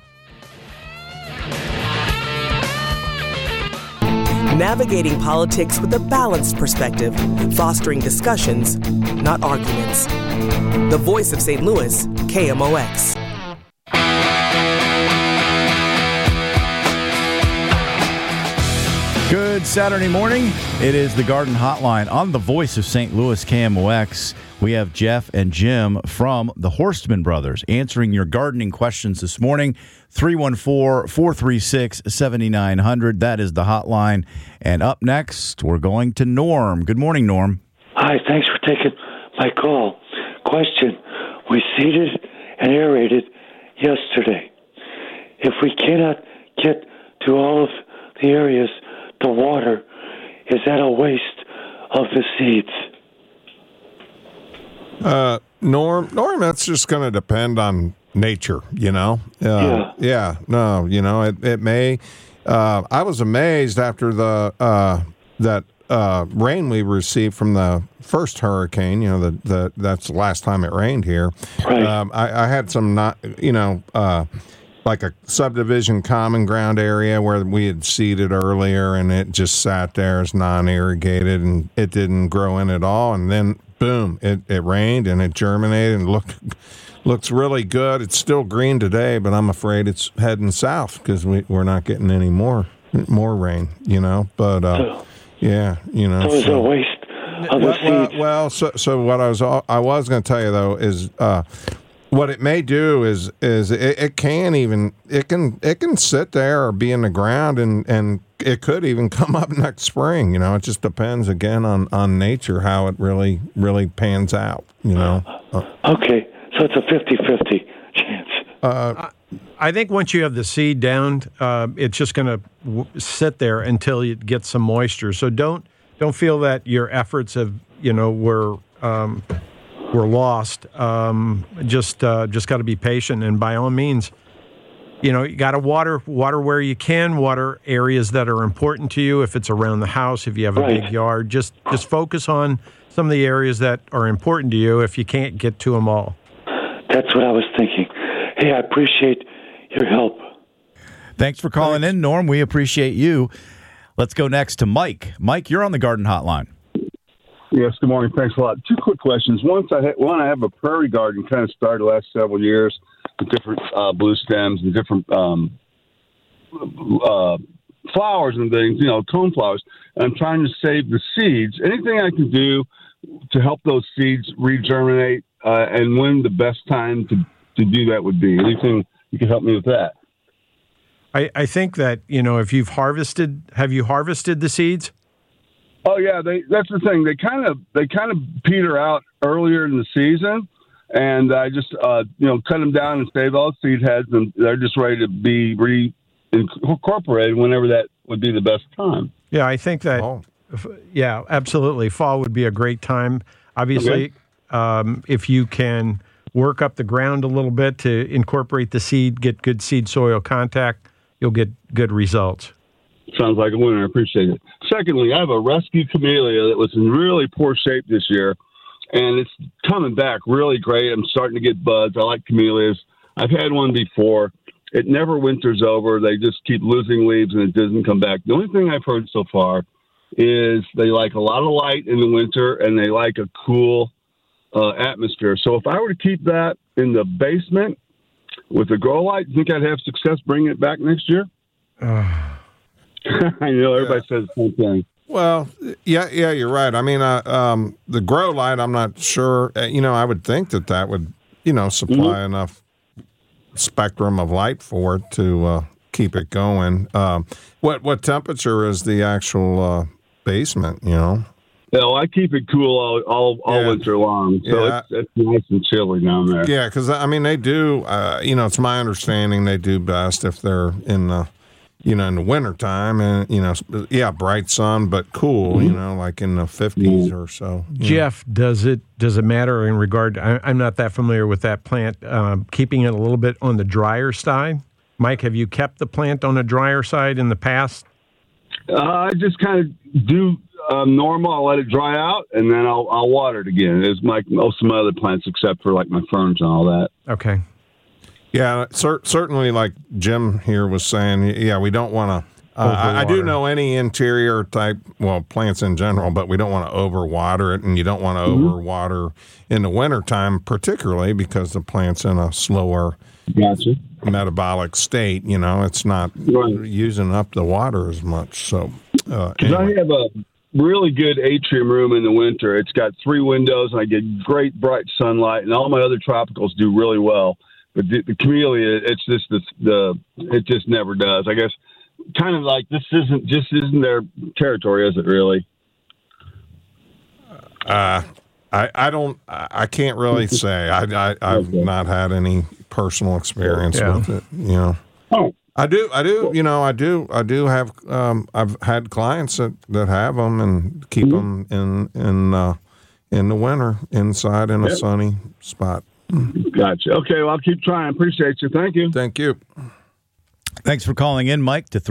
Navigating politics with a balanced perspective, fostering discussions, not arguments. The voice of St. Louis, KMOX. Good Saturday morning. It is the Garden Hotline on the voice of St. Louis, KMOX. We have Jeff and Jim from the Horstman Brothers answering your gardening questions this morning. 314-436-7900. That is the hotline. And up next, we're going to Norm. Good morning, Norm. Hi, thanks for taking my call. Question. We seeded and aerated yesterday. If we cannot get to all of the areas to water, is that a waste of the seeds? Norm, that's just going to depend on nature, it may. I was amazed after that rain we received from the first hurricane. That's the last time it rained here. Right. I had some like a subdivision common ground area where we had seeded earlier, and it just sat there as non-irrigated, and it didn't grow in at all. And then boom, it rained and it germinated and looks really good. It's still green today, but I'm afraid it's heading south because we're not getting any more rain, But yeah, So it's a waste of the seeds. Well, so what I was going to tell you though is what it may do is it can sit there or be in the ground and it could even come up next spring. It just depends again on nature how it really pans out. Okay, so it's a 50-50 chance. I think once you have the seed down, it's just going to sit there until you get some moisture. So don't feel that your efforts have were lost. Just got to be patient, and by all means, you got to water where you can, water areas that are important to you. If it's around the house, if you have a big yard, just focus on some of the areas that are important to you if you can't get to them all. That's what I was thinking. Hey, I appreciate your help. Thanks for calling in, Norm. We appreciate you. Let's go next to Mike. Mike, you're on the Garden Hotline. Yes, good morning. Thanks a lot. Two quick questions. One, I have a prairie garden kind of started the last several years with different blue stems and different flowers and things, cone flowers. And I'm trying to save the seeds. Anything I can do to help those seeds regerminate and when the best time to do that would be? Anything you can help me with that? I think that, if you've have you harvested the seeds? Oh yeah, that's the thing. They kind of peter out earlier in the season, and I just cut them down and save all the seed heads, and they're just ready to be reincorporated whenever that would be the best time. Yeah, I think that. Yeah, absolutely. Fall would be a great time. Obviously, if you can work up the ground a little bit to incorporate the seed, get good seed soil contact, you'll get good results. Sounds like a winner. I appreciate it. Secondly, I have a rescue camellia that was in really poor shape this year, and it's coming back really great. I'm starting to get buds. I like camellias. I've had one before. It never winters over. They just keep losing leaves, and it doesn't come back. The only thing I've heard so far is they like a lot of light in the winter, and they like a cool atmosphere. So if I were to keep that in the basement with a grow light, do you think I'd have success bringing it back next year? I know everybody says the same thing. Well, yeah, you're right. I mean, the grow light, I'm not sure. I would think that would, supply enough spectrum of light for it to keep it going. What temperature is the actual basement? Well, I keep it cool all winter long, so it's nice and chilly down there. Yeah, because they do. It's my understanding they do best if they're in the. In the wintertime, and bright sun, but cool, like in the 50s or so. Jeff, does it matter in regard, I'm not that familiar with that plant, keeping it a little bit on the drier side? Mike, have you kept the plant on the drier side in the past? I just kind of do normal. I'll let it dry out, and then I'll water it again. It's like most of my other plants, except for like my ferns and all that. Okay. Yeah, certainly, like Jim here was saying, we don't want to. I do know any interior type, plants in general, but we don't want to overwater it, and you don't want to overwater in the wintertime, particularly because the plant's in a slower metabolic state. It's not using up the water as much. So, I have a really good atrium room in the winter. It's got 3 windows, and I get great bright sunlight, and all my other tropicals do really well. But the camellia, it's just it just never does. I guess kind of like this isn't their territory, is it really? I can't really say. I've not had any personal experience with it. Oh, I do. I do have. I've had clients that have them and keep them in the winter inside in a sunny spot. Gotcha. Okay, well, I'll keep trying. Appreciate you. Thank you. Thank you. Thanks for calling in, Mike, to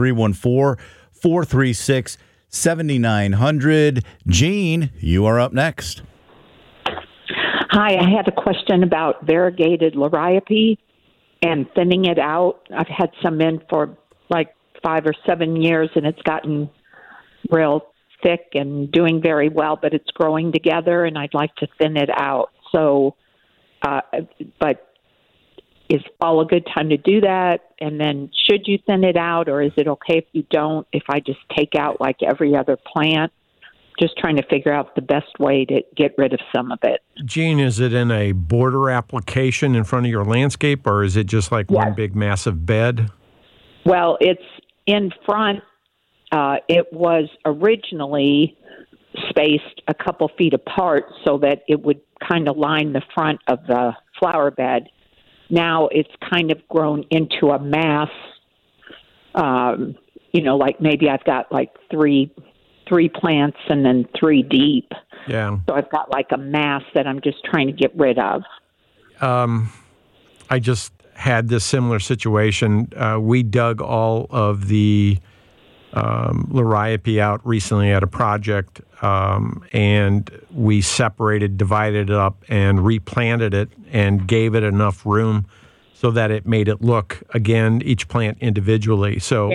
314-436-7900. Gene, you are up next. Hi, I had a question about variegated liriope and thinning it out. I've had some in for like 5 or 7 years, and it's gotten real thick and doing very well, but it's growing together, and I'd like to thin it out. So, but is fall a good time to do that? And then should you thin it out, or is it okay if you don't, if I just take out like every other plant? Just trying to figure out the best way to get rid of some of it. Gene, is it in a border application in front of your landscape, or is it just like one big massive bed? Well, it's in front. It was originally spaced a couple feet apart so that it would kind of line the front of the flower bed. Now it's kind of grown into a mass, like maybe I've got like three plants and then 3 deep. Yeah. So I've got like a mass that I'm just trying to get rid of. I just had this similar situation. We dug all of the liriope out recently at a project, and we divided it up and replanted it and gave it enough room so that it made it look, again, each plant individually. So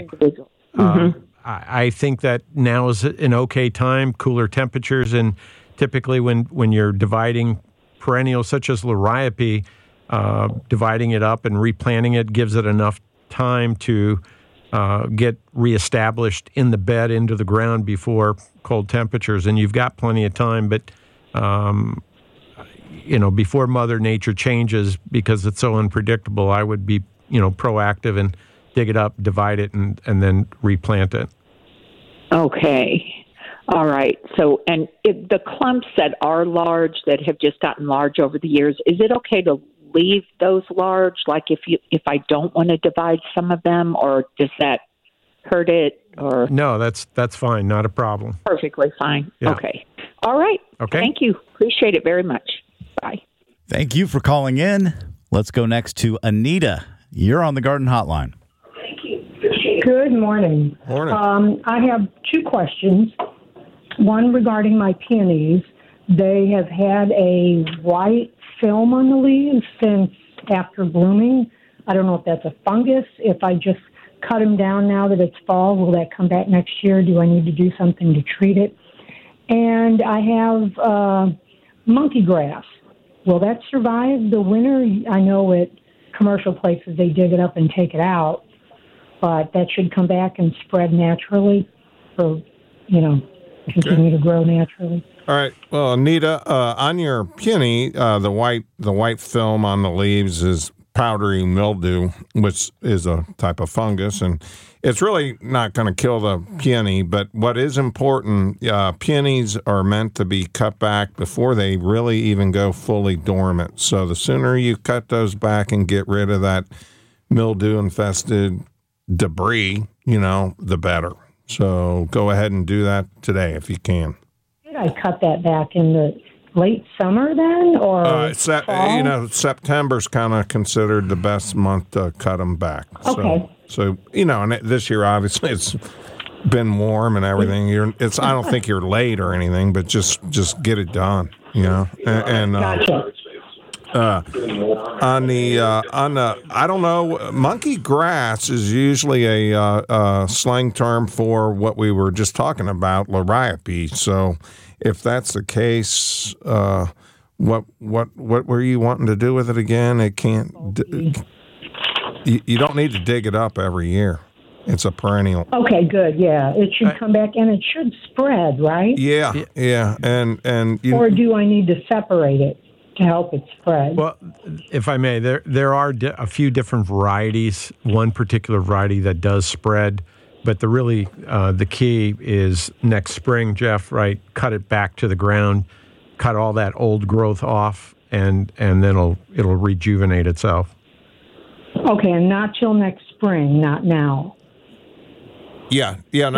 I think that now is an okay time, cooler temperatures, and typically when you're dividing perennials such as liriope, dividing it up and replanting it gives it enough time to get reestablished in the bed into the ground before cold temperatures, and you've got plenty of time. But before Mother Nature changes, because it's so unpredictable, I would be proactive and dig it up, divide it, and then replant it. Okay. All right. So, and the clumps that are large, that have just gotten large over the years, is it okay to leave those large? Like if I don't want to divide some of them, or does that hurt it? Or no, that's fine. Not a problem. Perfectly fine. Yeah. Okay. All right. Okay. Thank you. Appreciate it very much. Bye. Thank you for calling in. Let's go next to Anita. You're on the Garden Hotline. Good morning. Morning. I have 2 questions. One regarding my peonies. They have had a white film on the leaves since after blooming. I don't know if that's a fungus. If I just cut them down now that it's fall, will that come back next year? Do I need to do something to treat it? And I have monkey grass. Will that survive the winter? I know at commercial places they dig it up and take it out, but that should come back and spread naturally, or continue to grow naturally. All right. Well, Anita, on your peony, the white film on the leaves is powdery mildew, which is a type of fungus, and it's really not going to kill the peony. But what is important, peonies are meant to be cut back before they really even go fully dormant. So the sooner you cut those back and get rid of that mildew-infested debris, the better. So go ahead and do that today if you can. Did I cut that back in the late summer then, or fall? September's kind of considered the best month to cut them back. Okay. So and this year obviously it's been warm and everything. I don't think you're late or anything, but just get it done. And gotcha. on the I don't know, monkey grass is usually a slang term for what we were just talking about, liriope. So if that's the case, what were you wanting to do with it again? It can't. You don't need to dig it up every year. It's a perennial. Okay, good. Yeah, it should come back and it should spread, right? Yeah, and or do I need to separate it to help it spread? Well, if I may, there are a few different varieties. One particular variety that does spread, but the key is next spring, Jeff. Right, cut it back to the ground, cut all that old growth off, and then it'll rejuvenate itself. Okay, and not till next spring, not now. Yeah,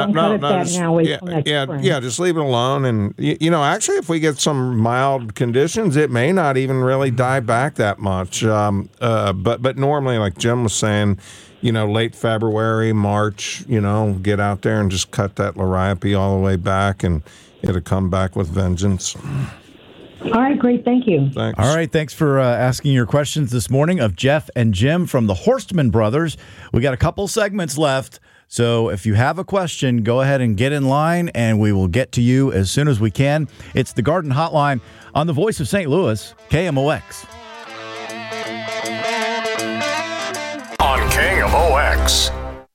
just leave it alone. And actually, if we get some mild conditions, it may not even really die back that much. But normally, like Jim was saying, late February, March, get out there and just cut that liriope all the way back, and it'll come back with vengeance. All right, great. Thank you. Thanks. All right, thanks for asking your questions this morning of Jeff and Jim from the Horstman Brothers. We got a couple segments left, so if you have a question, go ahead and get in line, and we will get to you as soon as we can. It's the Garden Hotline on the Voice of St. Louis, KMOX. On KMOX.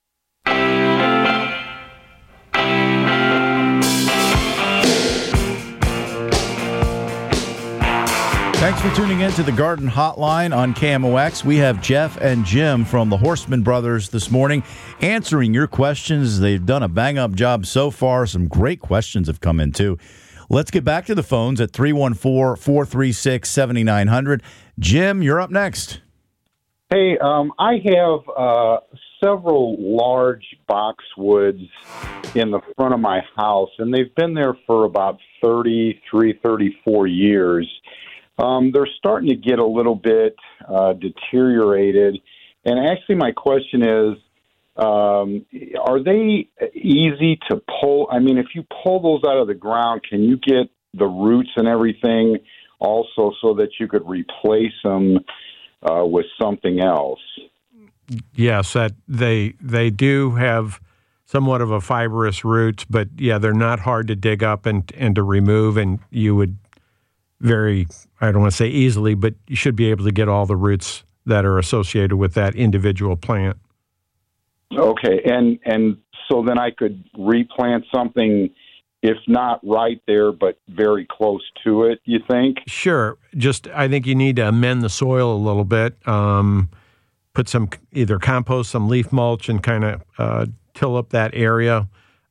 Thanks for tuning in to the Garden Hotline on KMOX. We have Jeff and Jim from the Horstman Brothers this morning answering your questions. They've done a bang-up job so far. Some great questions have come in, too. Let's get back to the phones at 314-436-7900. Jim, you're up next. Hey, I have several large boxwoods in the front of my house, and they've been there for about 34 years. They're starting to get a little bit deteriorated. And actually, my question is, are they easy to pull? I mean, if you pull those out of the ground, can you get the roots and everything also so that you could replace them with something else? Yes, that they do have somewhat of a fibrous roots, but yeah, they're not hard to dig up and to remove, and you would I don't want to say easily, but you should be able to get all the roots that are associated with that individual plant. Okay, and so then I could replant something, if not right there, but very close to it, you think? Sure. I think you need to amend the soil a little bit, put some either compost, some leaf mulch, and kind of till up that area,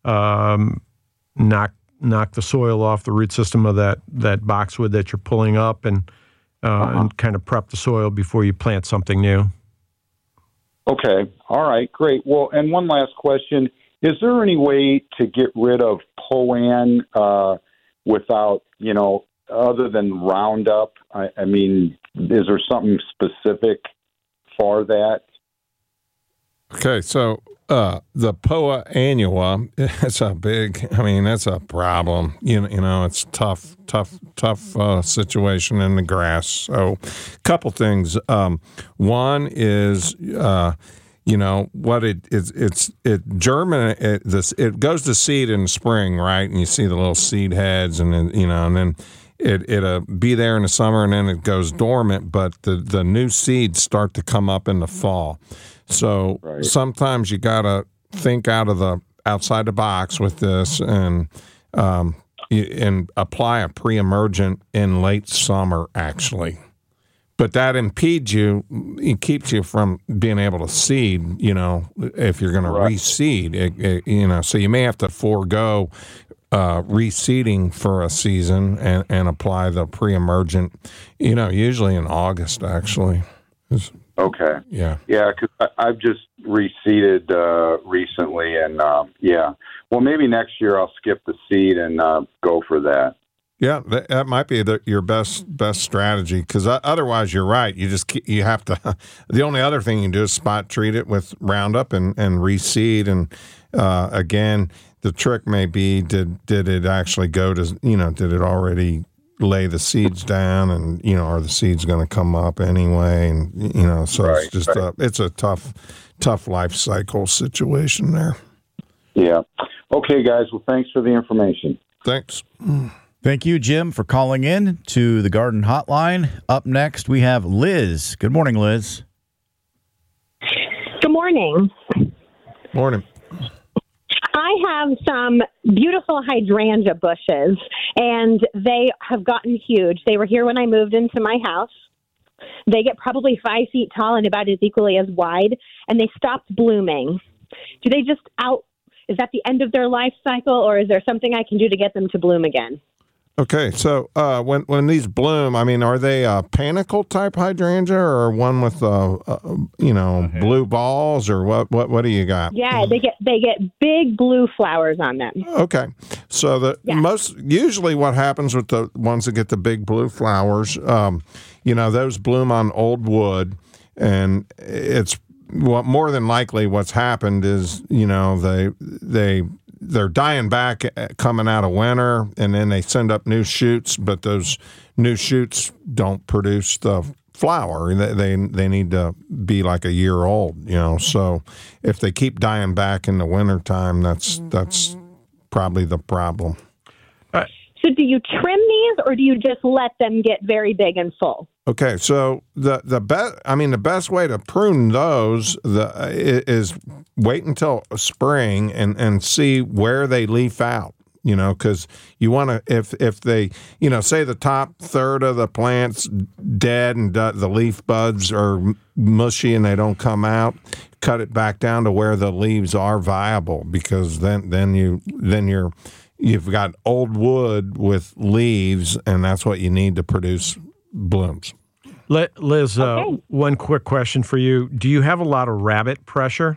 knock the soil off the root system of that boxwood that you're pulling up, and kind of prep the soil before you plant something new. Okay. All right. Great. Well, and one last question. Is there any way to get rid of Poan without, other than Roundup? I mean, is there something specific for that? Okay, so the Poa annua, that's a problem. You know, it's tough situation in the grass. So, a couple things. One is, what it goes to seed in the spring, right? And you see the little seed heads, and then it'll be there in the summer, and then it goes dormant. But the new seeds start to come up in the fall. So sometimes you gotta think outside the box with this, and apply a pre-emergent in late summer, actually. But that impedes you; it keeps you from being able to seed. If you're going to reseed, so you may have to forego reseeding for a season and apply the pre-emergent. Usually in August, actually. Okay. Yeah. Yeah, because I've just reseeded recently, and well, maybe next year I'll skip the seed and go for that. Yeah, that might be your best strategy, because otherwise, you're right. You have to. The only other thing you can do is spot treat it with Roundup and reseed. And again, the trick may be did it actually go to did it already lay the seeds down, and are the seeds going to come up anyway, and so it's just it's a tough life cycle situation there. Yeah. Okay, guys. Well, thanks for the information. Thanks. Thank you, Jim, for calling in to the Garden Hotline. Up next, we have Liz. Good morning, Liz. Good morning. Morning. I have some beautiful hydrangea bushes, and they have gotten huge. They were here when I moved into my house. They get probably 5 feet tall and about as equally as wide, and they stopped blooming. Do they just is that the end of their life cycle, or is there something I can do to get them to bloom again? Okay, so when these bloom, are they a panicle type hydrangea, or one with blue balls, or what do you got? Yeah, they get big blue flowers on them. Okay, so usually what happens with the ones that get the big blue flowers, those bloom on old wood, and it's more than likely what's happened is they're dying back coming out of winter, and then they send up new shoots, but those new shoots don't produce the flower. They need to be like a year old, so if they keep dying back in the wintertime, that's probably the problem. So do you trim these, or do you just let them get very big and full? Okay, so the best way to prune those is wait until spring and see where they leaf out. Because you want to, if they, say the top third of the plant's dead and the leaf buds are mushy and they don't come out, cut it back down to where the leaves are viable, because then you've got old wood with leaves, and that's what you need to produce blooms. Liz, one quick question for you. Do you have a lot of rabbit pressure?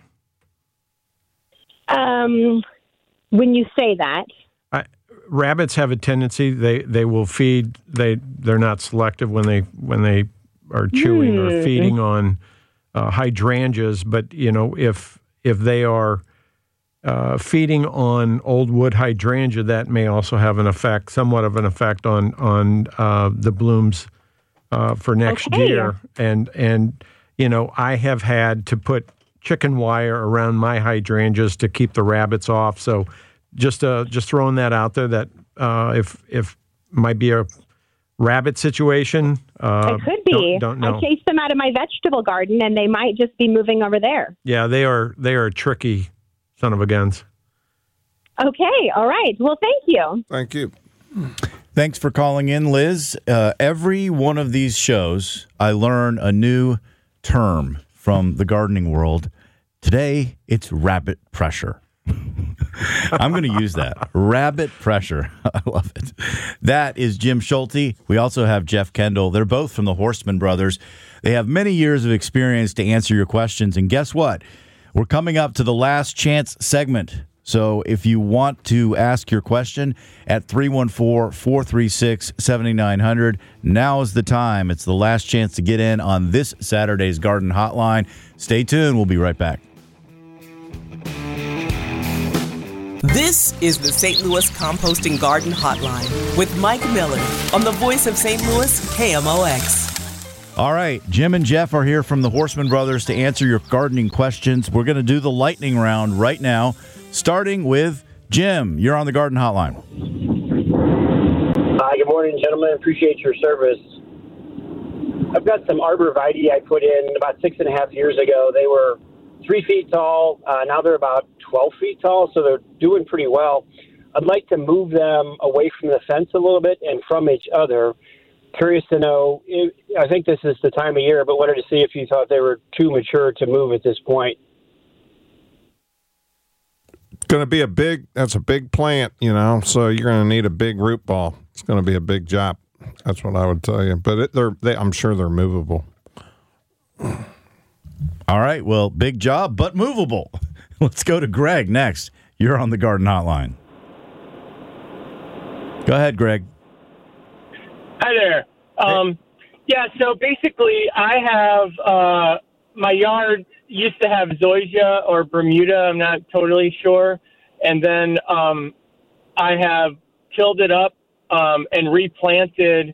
When you say that. Rabbits have a tendency, they will feed, they're not selective when they are chewing or feeding on hydrangeas, but if they are feeding on old wood hydrangea, that may also have somewhat of an effect on the blooms for next year. And I have had to put chicken wire around my hydrangeas to keep the rabbits off. So just throwing that out there, that if might be a rabbit situation. It could be. Don't know. I chased them out of my vegetable garden, and they might just be moving over there. Yeah, they are tricky son of a guns. Okay, all right. Well, thank you. Thank you. Thanks for calling in, Liz. Every one of these shows, I learn a new term from the gardening world. Today, it's rabbit pressure. I'm going to use that. Rabbit pressure. I love it. That is Jim Schulte. We also have Jeff Kendall. They're both from the Horstman Brothers. They have many years of experience to answer your questions. And guess what? We're coming up to the last chance segment. So if you want to ask your question at 314-436-7900, now is the time. It's the last chance to get in on this Saturday's Garden Hotline. Stay tuned. We'll be right back. This is the St. Louis Composting Garden Hotline with Mike Miller on the voice of St. Louis, KMOX. All right, Jim and Jeff are here from the Horseman Brothers to answer your gardening questions. We're going to do the lightning round right now, starting with Jim. You're on the Garden Hotline. Hi, good morning, gentlemen. Appreciate your service. I've got some arborvitae I put in about 6.5 years ago. They were 3 feet tall. Now they're about 12 feet tall, so they're doing pretty well. I'd like to move them away from the fence a little bit and from each other. Curious to know, I think this is the time of year, but wanted to see if you thought they were too mature to move at this point. Going to be that's a big plant, so you're going to need a big root ball. It's going to be a big job. That's what I would tell you. But I'm sure they're movable. All right, well, big job, but movable. Let's go to Greg next. You're on the Garden Hotline. Go ahead, Greg. Hi there. Yeah, so basically I have my yard used to have zoysia or Bermuda, I'm not totally sure. And then I have tilled it up and replanted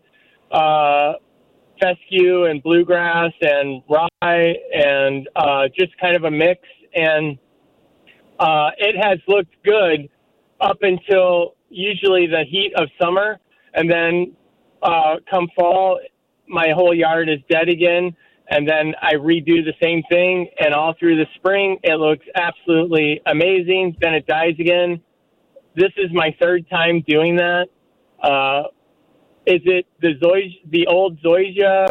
fescue and bluegrass and rye and just kind of a mix. And it has looked good up until usually the heat of summer. And then come fall, my whole yard is dead again. And then I redo the same thing. And all through the spring, it looks absolutely amazing. Then it dies again. This is my third time doing that. Is it the old zoysia,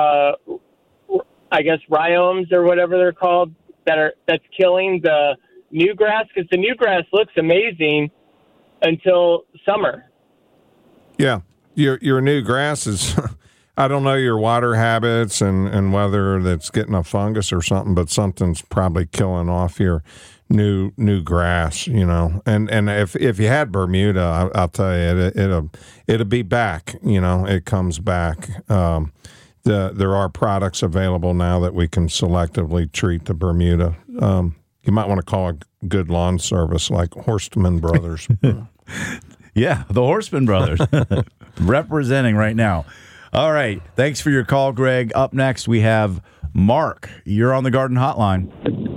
I guess ryomes or whatever they're called, that's killing the new grass? Because the new grass looks amazing until summer. Yeah, your new grass is. I don't know your water habits and whether that's getting a fungus or something, but something's probably killing off your new grass, And if you had Bermuda, I'll tell you, it'll be back. It comes back. There are products available now that we can selectively treat the Bermuda. You might want to call a good lawn service like Horseman Brothers. Yeah, the Horseman Brothers representing right now. All right. Thanks for your call, Greg. Up next, we have Mark. You're on the Garden Hotline.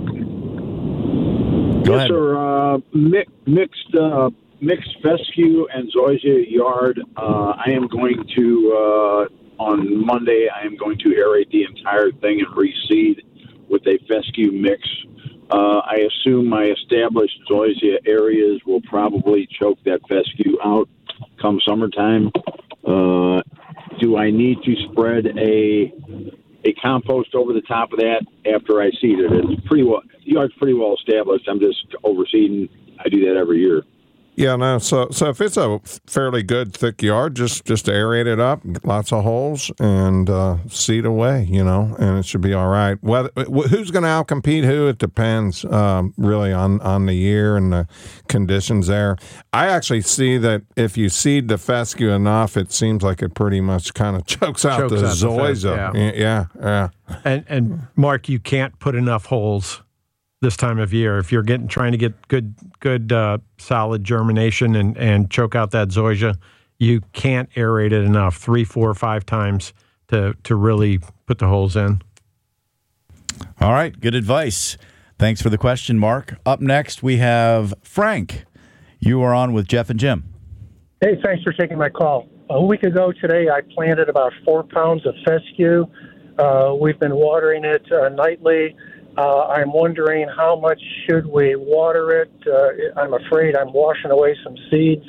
Go ahead. Sir. Mixed fescue and zoysia yard. I am going to, on Monday, I am going to aerate the entire thing and reseed with a fescue mix. I assume my established zoysia areas will probably choke that fescue out come summertime. Do I need to spread a compost over the top of that after I seed it? It's pretty well. The yard's pretty well established. I'm just overseeding. I do that every year. Yeah, no. So if it's a fairly good thick yard, just aerate it up, lots of holes, and seed away. And it should be all right. Who's going to outcompete who? It depends really on the year and the conditions there. I actually see that if you seed the fescue enough, it seems like it pretty much kind of chokes out the zoysia. Yeah. And Mark, you can't put enough holes this time of year if you're trying to get good solid germination and choke out that zoysia. You can't aerate it enough 3, 4, 5 times to really put the holes in. All right, good advice. Thanks for the question, Mark. Up next, we have Frank. You are on with Jeff and Jim. Hey, thanks for taking my call. A week ago today, I planted about 4 pounds of fescue. We've been watering it nightly. I'm wondering how much should we water it? I'm afraid I'm washing away some seeds.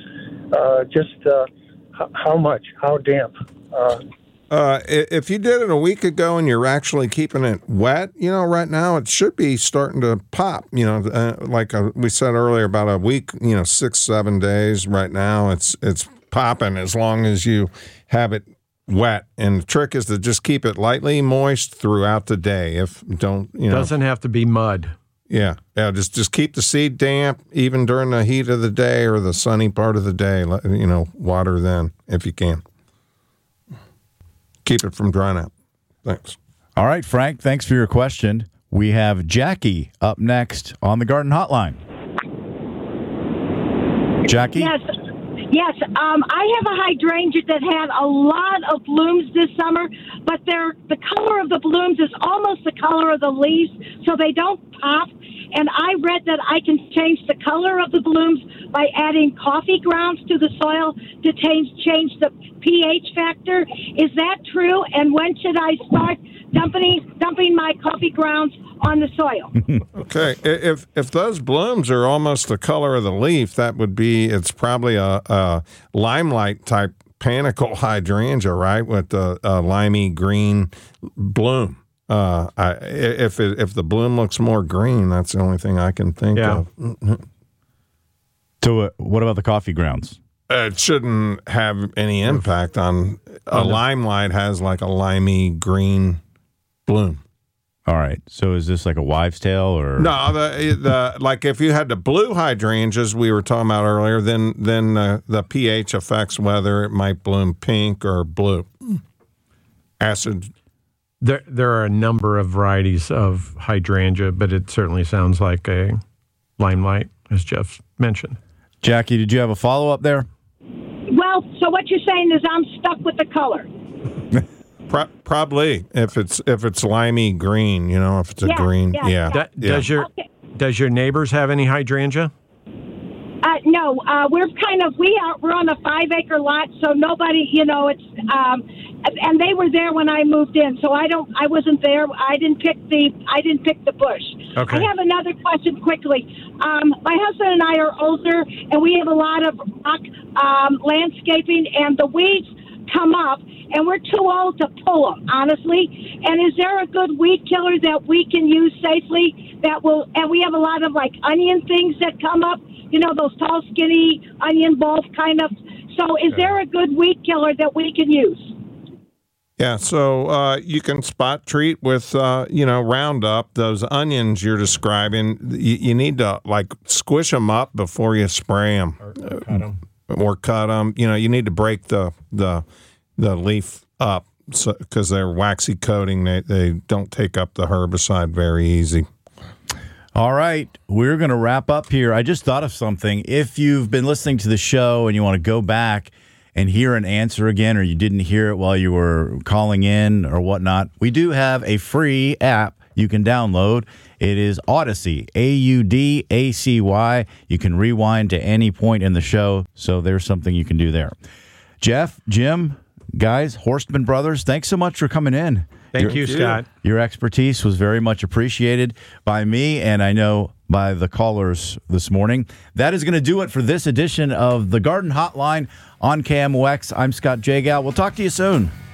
How much? How damp? If you did it a week ago and you're actually keeping it wet, right now it should be starting to pop. Like we said earlier, about a week, 6-7 days. Right now it's popping as long as you have it wet, and the trick is to just keep it lightly moist throughout the day. Doesn't have to be mud. Yeah. Just keep the seed damp even during the heat of the day or the sunny part of the day. Water then if you can. Keep it from drying out. Thanks. All right, Frank. Thanks for your question. We have Jackie up next on the Garden Hotline. Jackie? Yes. I have a hydrangea that had a lot of blooms this summer, but the color of the blooms is almost the color of the leaves, so they don't pop. And I read that I can change the color of the blooms by adding coffee grounds to the soil to change the pH factor. Is that true? And when should I start dumping my coffee grounds on the soil? Okay, if those blooms are almost the color of the leaf, it's probably a limelight type panicle hydrangea, right, with a limey green bloom. If the bloom looks more green, that's the only thing I can think of. So what about the coffee grounds? It shouldn't have any impact on a limelight has like a limey green bloom. All right. So is this like a wives' tale or no? The like if you had the blue hydrangeas we were talking about earlier, then the pH affects whether it might bloom pink or blue. Acid. There are a number of varieties of hydrangea, but it certainly sounds like a limelight, as Jeff mentioned. Jackie, did you have a follow-up there? Well, so what you're saying is I'm stuck with the color. Probably if it's limey green, if it's a green, Does your neighbors have any hydrangea? No, we're on a 5-acre lot, so nobody, it's, and they were there when I moved in, so I wasn't there. I didn't pick the bush. Okay. I have another question quickly. My husband and I are older, and we have a lot of rock landscaping, and the weeds come up, and we're too old to pull them, honestly. And is there a good weed killer that we can use safely and we have a lot of like onion things that come up, those tall, skinny onion bulbs kind of. So is there a good weed killer that we can use? Yeah, so you can spot treat with, Roundup. Those onions you're describing, you need to, squish them up before you spray them. Or cut them. You need to break the leaf up because they're waxy coating. They don't take up the herbicide very easy. All right, we're going to wrap up here. I just thought of something. If you've been listening to the show and you want to go back and hear an answer again, or you didn't hear it while you were calling in or whatnot, we do have a free app you can download. It is Audacy, Audacy. You can rewind to any point in the show, so there's something you can do there. Jeff, Jim, guys, Horstman Brothers, thanks so much for coming in. Thank you, Scott. Your expertise was very much appreciated by me, and I know by the callers this morning. That is going to do it for this edition of the Garden Hotline on KMOX. I'm Scott Jagow. We'll talk to you soon.